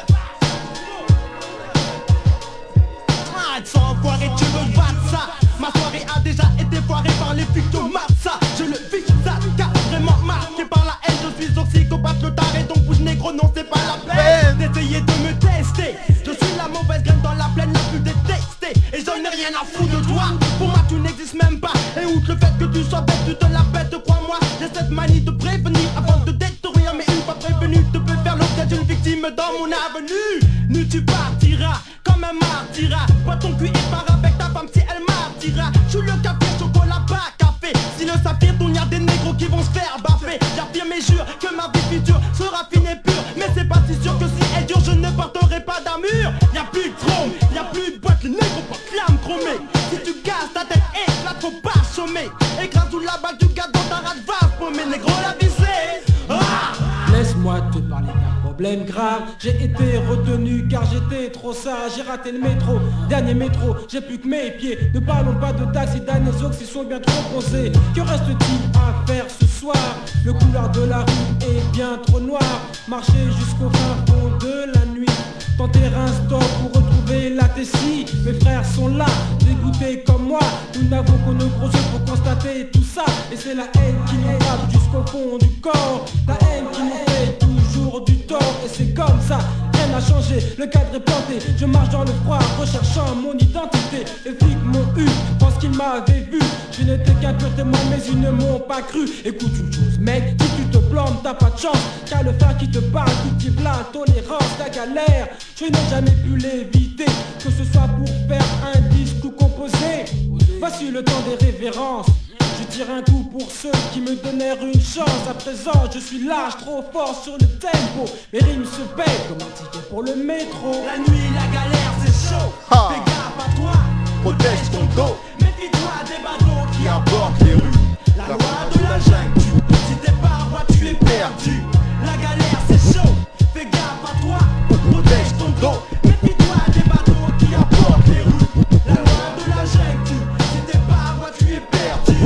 ah, sans enfoiré, tu veux battre ça. Ma soirée a déjà été foirée par les flics de Mapsa. Je le vis, ça carrément marqué par la haine. Je suis psychopathe, le taré, donc bouge négro, non c'est pas la peine d'essayer de me tester. Je suis la mauvaise graine dans la plaine la plus détestée. Et j'en ai rien à foutre de toi. Pour moi tu n'existes même pas. Et outre le fait que tu sois bête, tu te la pètes, crois-moi. J'ai cette manie de prévenir avant de détruire. Mais une fois prévenu, tu peux faire l'objet d'une victime dans mon avenue. Nu tu partiras comme un martyra. Bois ton cul et pars avec ta femme si elle martyra. Je suis le café, chocolat, pas café. Si le saphir tourne, y'a des négros qui vont se faire baffer. J'affirme et jure que ma vie future sera fine et pure. Mais c'est pas si sûr que si elle dure, je ne porterai pas d'armure. Y'a plus de chrome, y'a plus de boîte, les négros pas flamme chromée. Si tu casses ta tête, éclate, faut pas chômer. Écrase sous la balle du gars dans ta rate, va paumer, négro la visée. Ah, laisse-moi te parler d'un problème grave. J'ai été retenu car j'étais trop sage. J'ai raté le métro, dernier métro, j'ai plus que mes pieds. Ne parlons pas de taxi, d'anneaux qui sont bien trop posés. Que reste-t-il à faire ce soir? Le couloir de la rue est bien trop noir. Marcher jusqu'au fin fond de la nuit, tenter un stop pour retrouver la Tessie. Mes frères sont là, dégoûtés comme moi. Nous n'avons que nos gros yeux pour constater tout ça. Et c'est la haine qui nous frappe jusqu'au fond du corps. La haine qui nous fait toujours du tort. Et c'est comme ça, rien n'a changé, le cadre est planté. Je marche dans le froid, recherchant mon identité. Les flics m'ont eu, pense qu'ils m'avaient vu. Je n'étais qu'un pur témoin mais ils ne m'ont pas cru. Écoute une chose mec, si tu te plantes t'as pas de chance. Car le frère qui te parle cultive l'intolérance, la galère. Je n'ai jamais pu l'éviter, que ce soit pour faire un disque ou composer. Voici le temps des révérences. Je tire un coup pour ceux qui me donnèrent une chance. À présent je suis large, trop fort sur le tempo. Mes rimes se payent comme un ticket pour le métro. La nuit, la galère, c'est chaud. Ha. Fais gaffe à toi, Protège ton dos, méfie-toi des badauds qui importe les rues. la loi de la jungle, tu, si t'es pas roi, tu es perdu. La galère, c'est chaud. Fais gaffe à toi, protège ton dos. Méfie-toi des badauds qui importent les rues. La loi de la jungle, tu, si t'es pas roi, tu es perdu.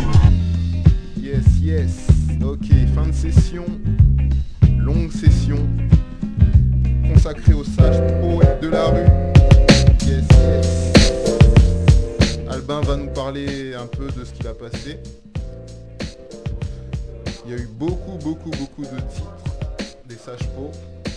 Yes, yes. Ok, fin de session. Longue session. Consacrée aux sages poètes de la rue. Yes, yes. Albin va nous parler un peu de ce qu'il a passé. Il y a eu beaucoup, beaucoup, beaucoup de titres des sages pots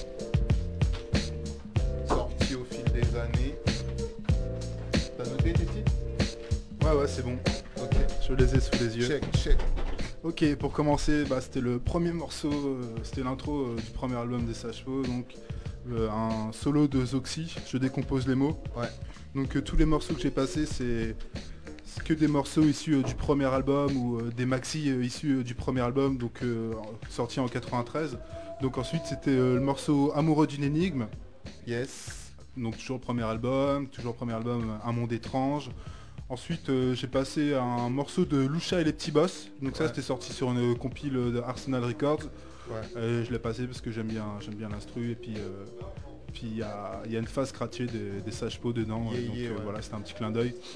sortis au fil des années. T'as noté tes titres? Ouais, ouais, c'est bon. Ok. Je les ai sous les yeux. Check, check. Ok, pour commencer, bah, c'était le premier morceau, euh, c'était l'intro euh, du premier album des Sages Pots, donc euh, un solo de Zoxy, je décompose les mots. Ouais. Donc euh, tous les morceaux que j'ai passés, c'est c'est que des morceaux issus euh, du premier album ou euh, des maxi euh, issus euh, du premier album, donc euh, sorti en quatre-vingt-treize. Donc ensuite c'était euh, le morceau Amoureux d'une énigme. Yes. Donc toujours le premier album, toujours le premier album Un monde étrange. Ensuite euh, j'ai passé un morceau de Loucha et les petits boss, donc ça Ouais. c'était sorti sur une compile de Arsenal Records. Ouais. Et je l'ai passé parce que j'aime bien j'aime bien l'instru et puis euh, puis il y a, y a une phase scratchée des, des Sages Pots dedans, Yeah, donc yeah, euh, ouais. voilà, c'était un petit clin d'œil.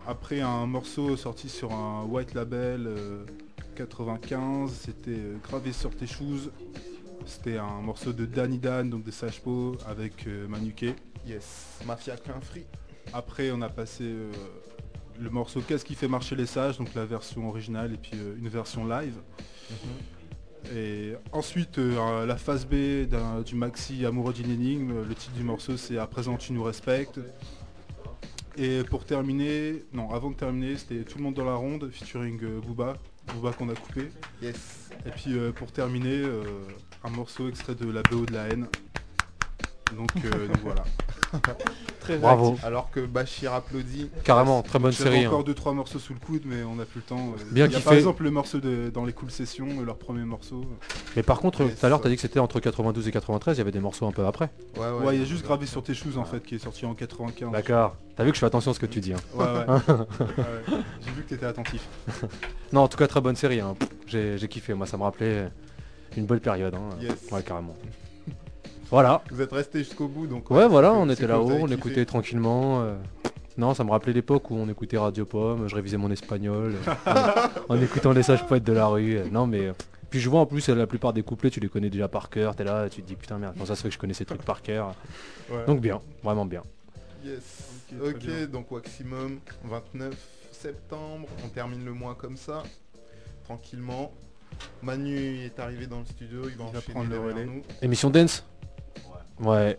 Après un morceau sorti sur un white label euh, quatre-vingt-quinze, c'était euh, Gravé sur tes shoes. C'était un morceau de Danny Dan, donc de Sage Po, avec euh, Manuké. Yes, Mafia Clean Free. Après on a passé euh, le morceau Qu'est-ce qui fait marcher les sages, donc la version originale et puis euh, une version live. Mm-hmm. Et ensuite euh, la phase B d'un, du maxi Amoureux d'une énigme, le titre du morceau c'est À présent tu nous respectes. Et pour terminer, non avant de terminer c'était Tout le monde dans la ronde featuring euh, Booba, Booba qu'on a coupé. Yes. Et puis euh, pour terminer, euh, un morceau extrait de la B O de la haine. Donc, euh, donc voilà. Très Bravo. Réactif. Alors que Bachir applaudit. Carrément, très bonne série. J'avais encore hein. deux trois morceaux sous le coude mais on n'a plus le temps. Bien Il y a kiffé. par exemple le morceau de Dans les cool sessions, leur premier morceau. Mais par contre, Yes, tout à l'heure, ouais. t'as dit que c'était entre quatre-vingt-douze et quatre-vingt-treize, il y avait des morceaux un peu après. Ouais, ouais. Ouais, il y a juste Gravé sur tes shoes en fait qui est sorti en quatre-vingt-quinze. D'accord. T'as vu que je fais attention à ce que tu dis. Hein. Ouais, ouais. Ouais, j'ai vu que t'étais attentif. Non, en tout cas, très bonne série. Hein. J'ai, j'ai kiffé. Moi, ça me rappelait une bonne période. Hein. Yes. Ouais, carrément. Voilà. Vous êtes restés jusqu'au bout donc. Ouais, voilà, c'est- on c'est était que là-haut, vous avez on kiffé. écoutait tranquillement. euh. Non, ça me rappelait l'époque où on écoutait Radio Pomme, je révisais mon espagnol, euh, en écoutant les sages poètes de la rue. euh. Non, mais... euh, Puis je vois en plus, euh, la plupart des couplets, tu les connais déjà par cœur. T'es là, tu te dis, putain, merde, comment ça se fait que je connais ces trucs par cœur. Ouais. Donc bien, vraiment bien. Yes. Ok, Ok, très bien. donc Waximum, vingt-neuf septembre, on termine le mois comme ça, tranquillement. Manu est arrivé dans le studio, il va, Il va enchaîner prendre le derrière relais. nous. Émission dance. Ouais.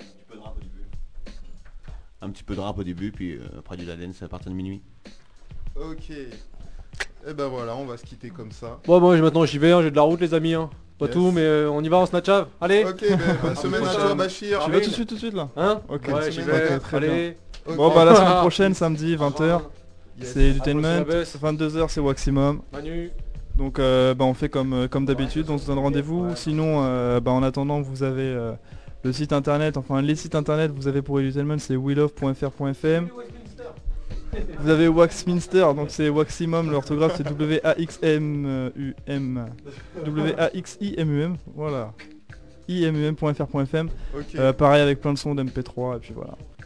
Un petit peu de rap au début, puis euh, après du la dance à partir de minuit. Ok. Et ben voilà, on va se quitter comme ça. Bon, bon, maintenant j'y vais, hein, j'ai de la route, les amis. Hein. Pas Yes. tout, mais euh, on y va en snatchav. Allez. Ok, ben, bonne semaine à toi, Bachir. Tu vas tout de suite, tout de suite là. Hein Ok. Ouais, j'y Ok, vais. très Allez. Ok. Bon bah la semaine prochaine, samedi, vingt heures, Yes. c'est Edutainment, Apple sur la baisse. vingt-deux heures c'est Waximum. Manu. Donc euh, bah, on fait comme, euh, comme d'habitude, on se donne rendez-vous. Sinon, euh, bah, en attendant, vous avez euh, le site internet, enfin les sites internet vous avez pour Edutainment, c'est we love point f r point f m. Vous avez Waxminster, donc c'est Waximum, l'orthographe c'est W A X M U M. W A X I M U M, voilà. I M U M point f r point f m. Ok. Euh, pareil avec plein de sons d'M P trois et puis voilà.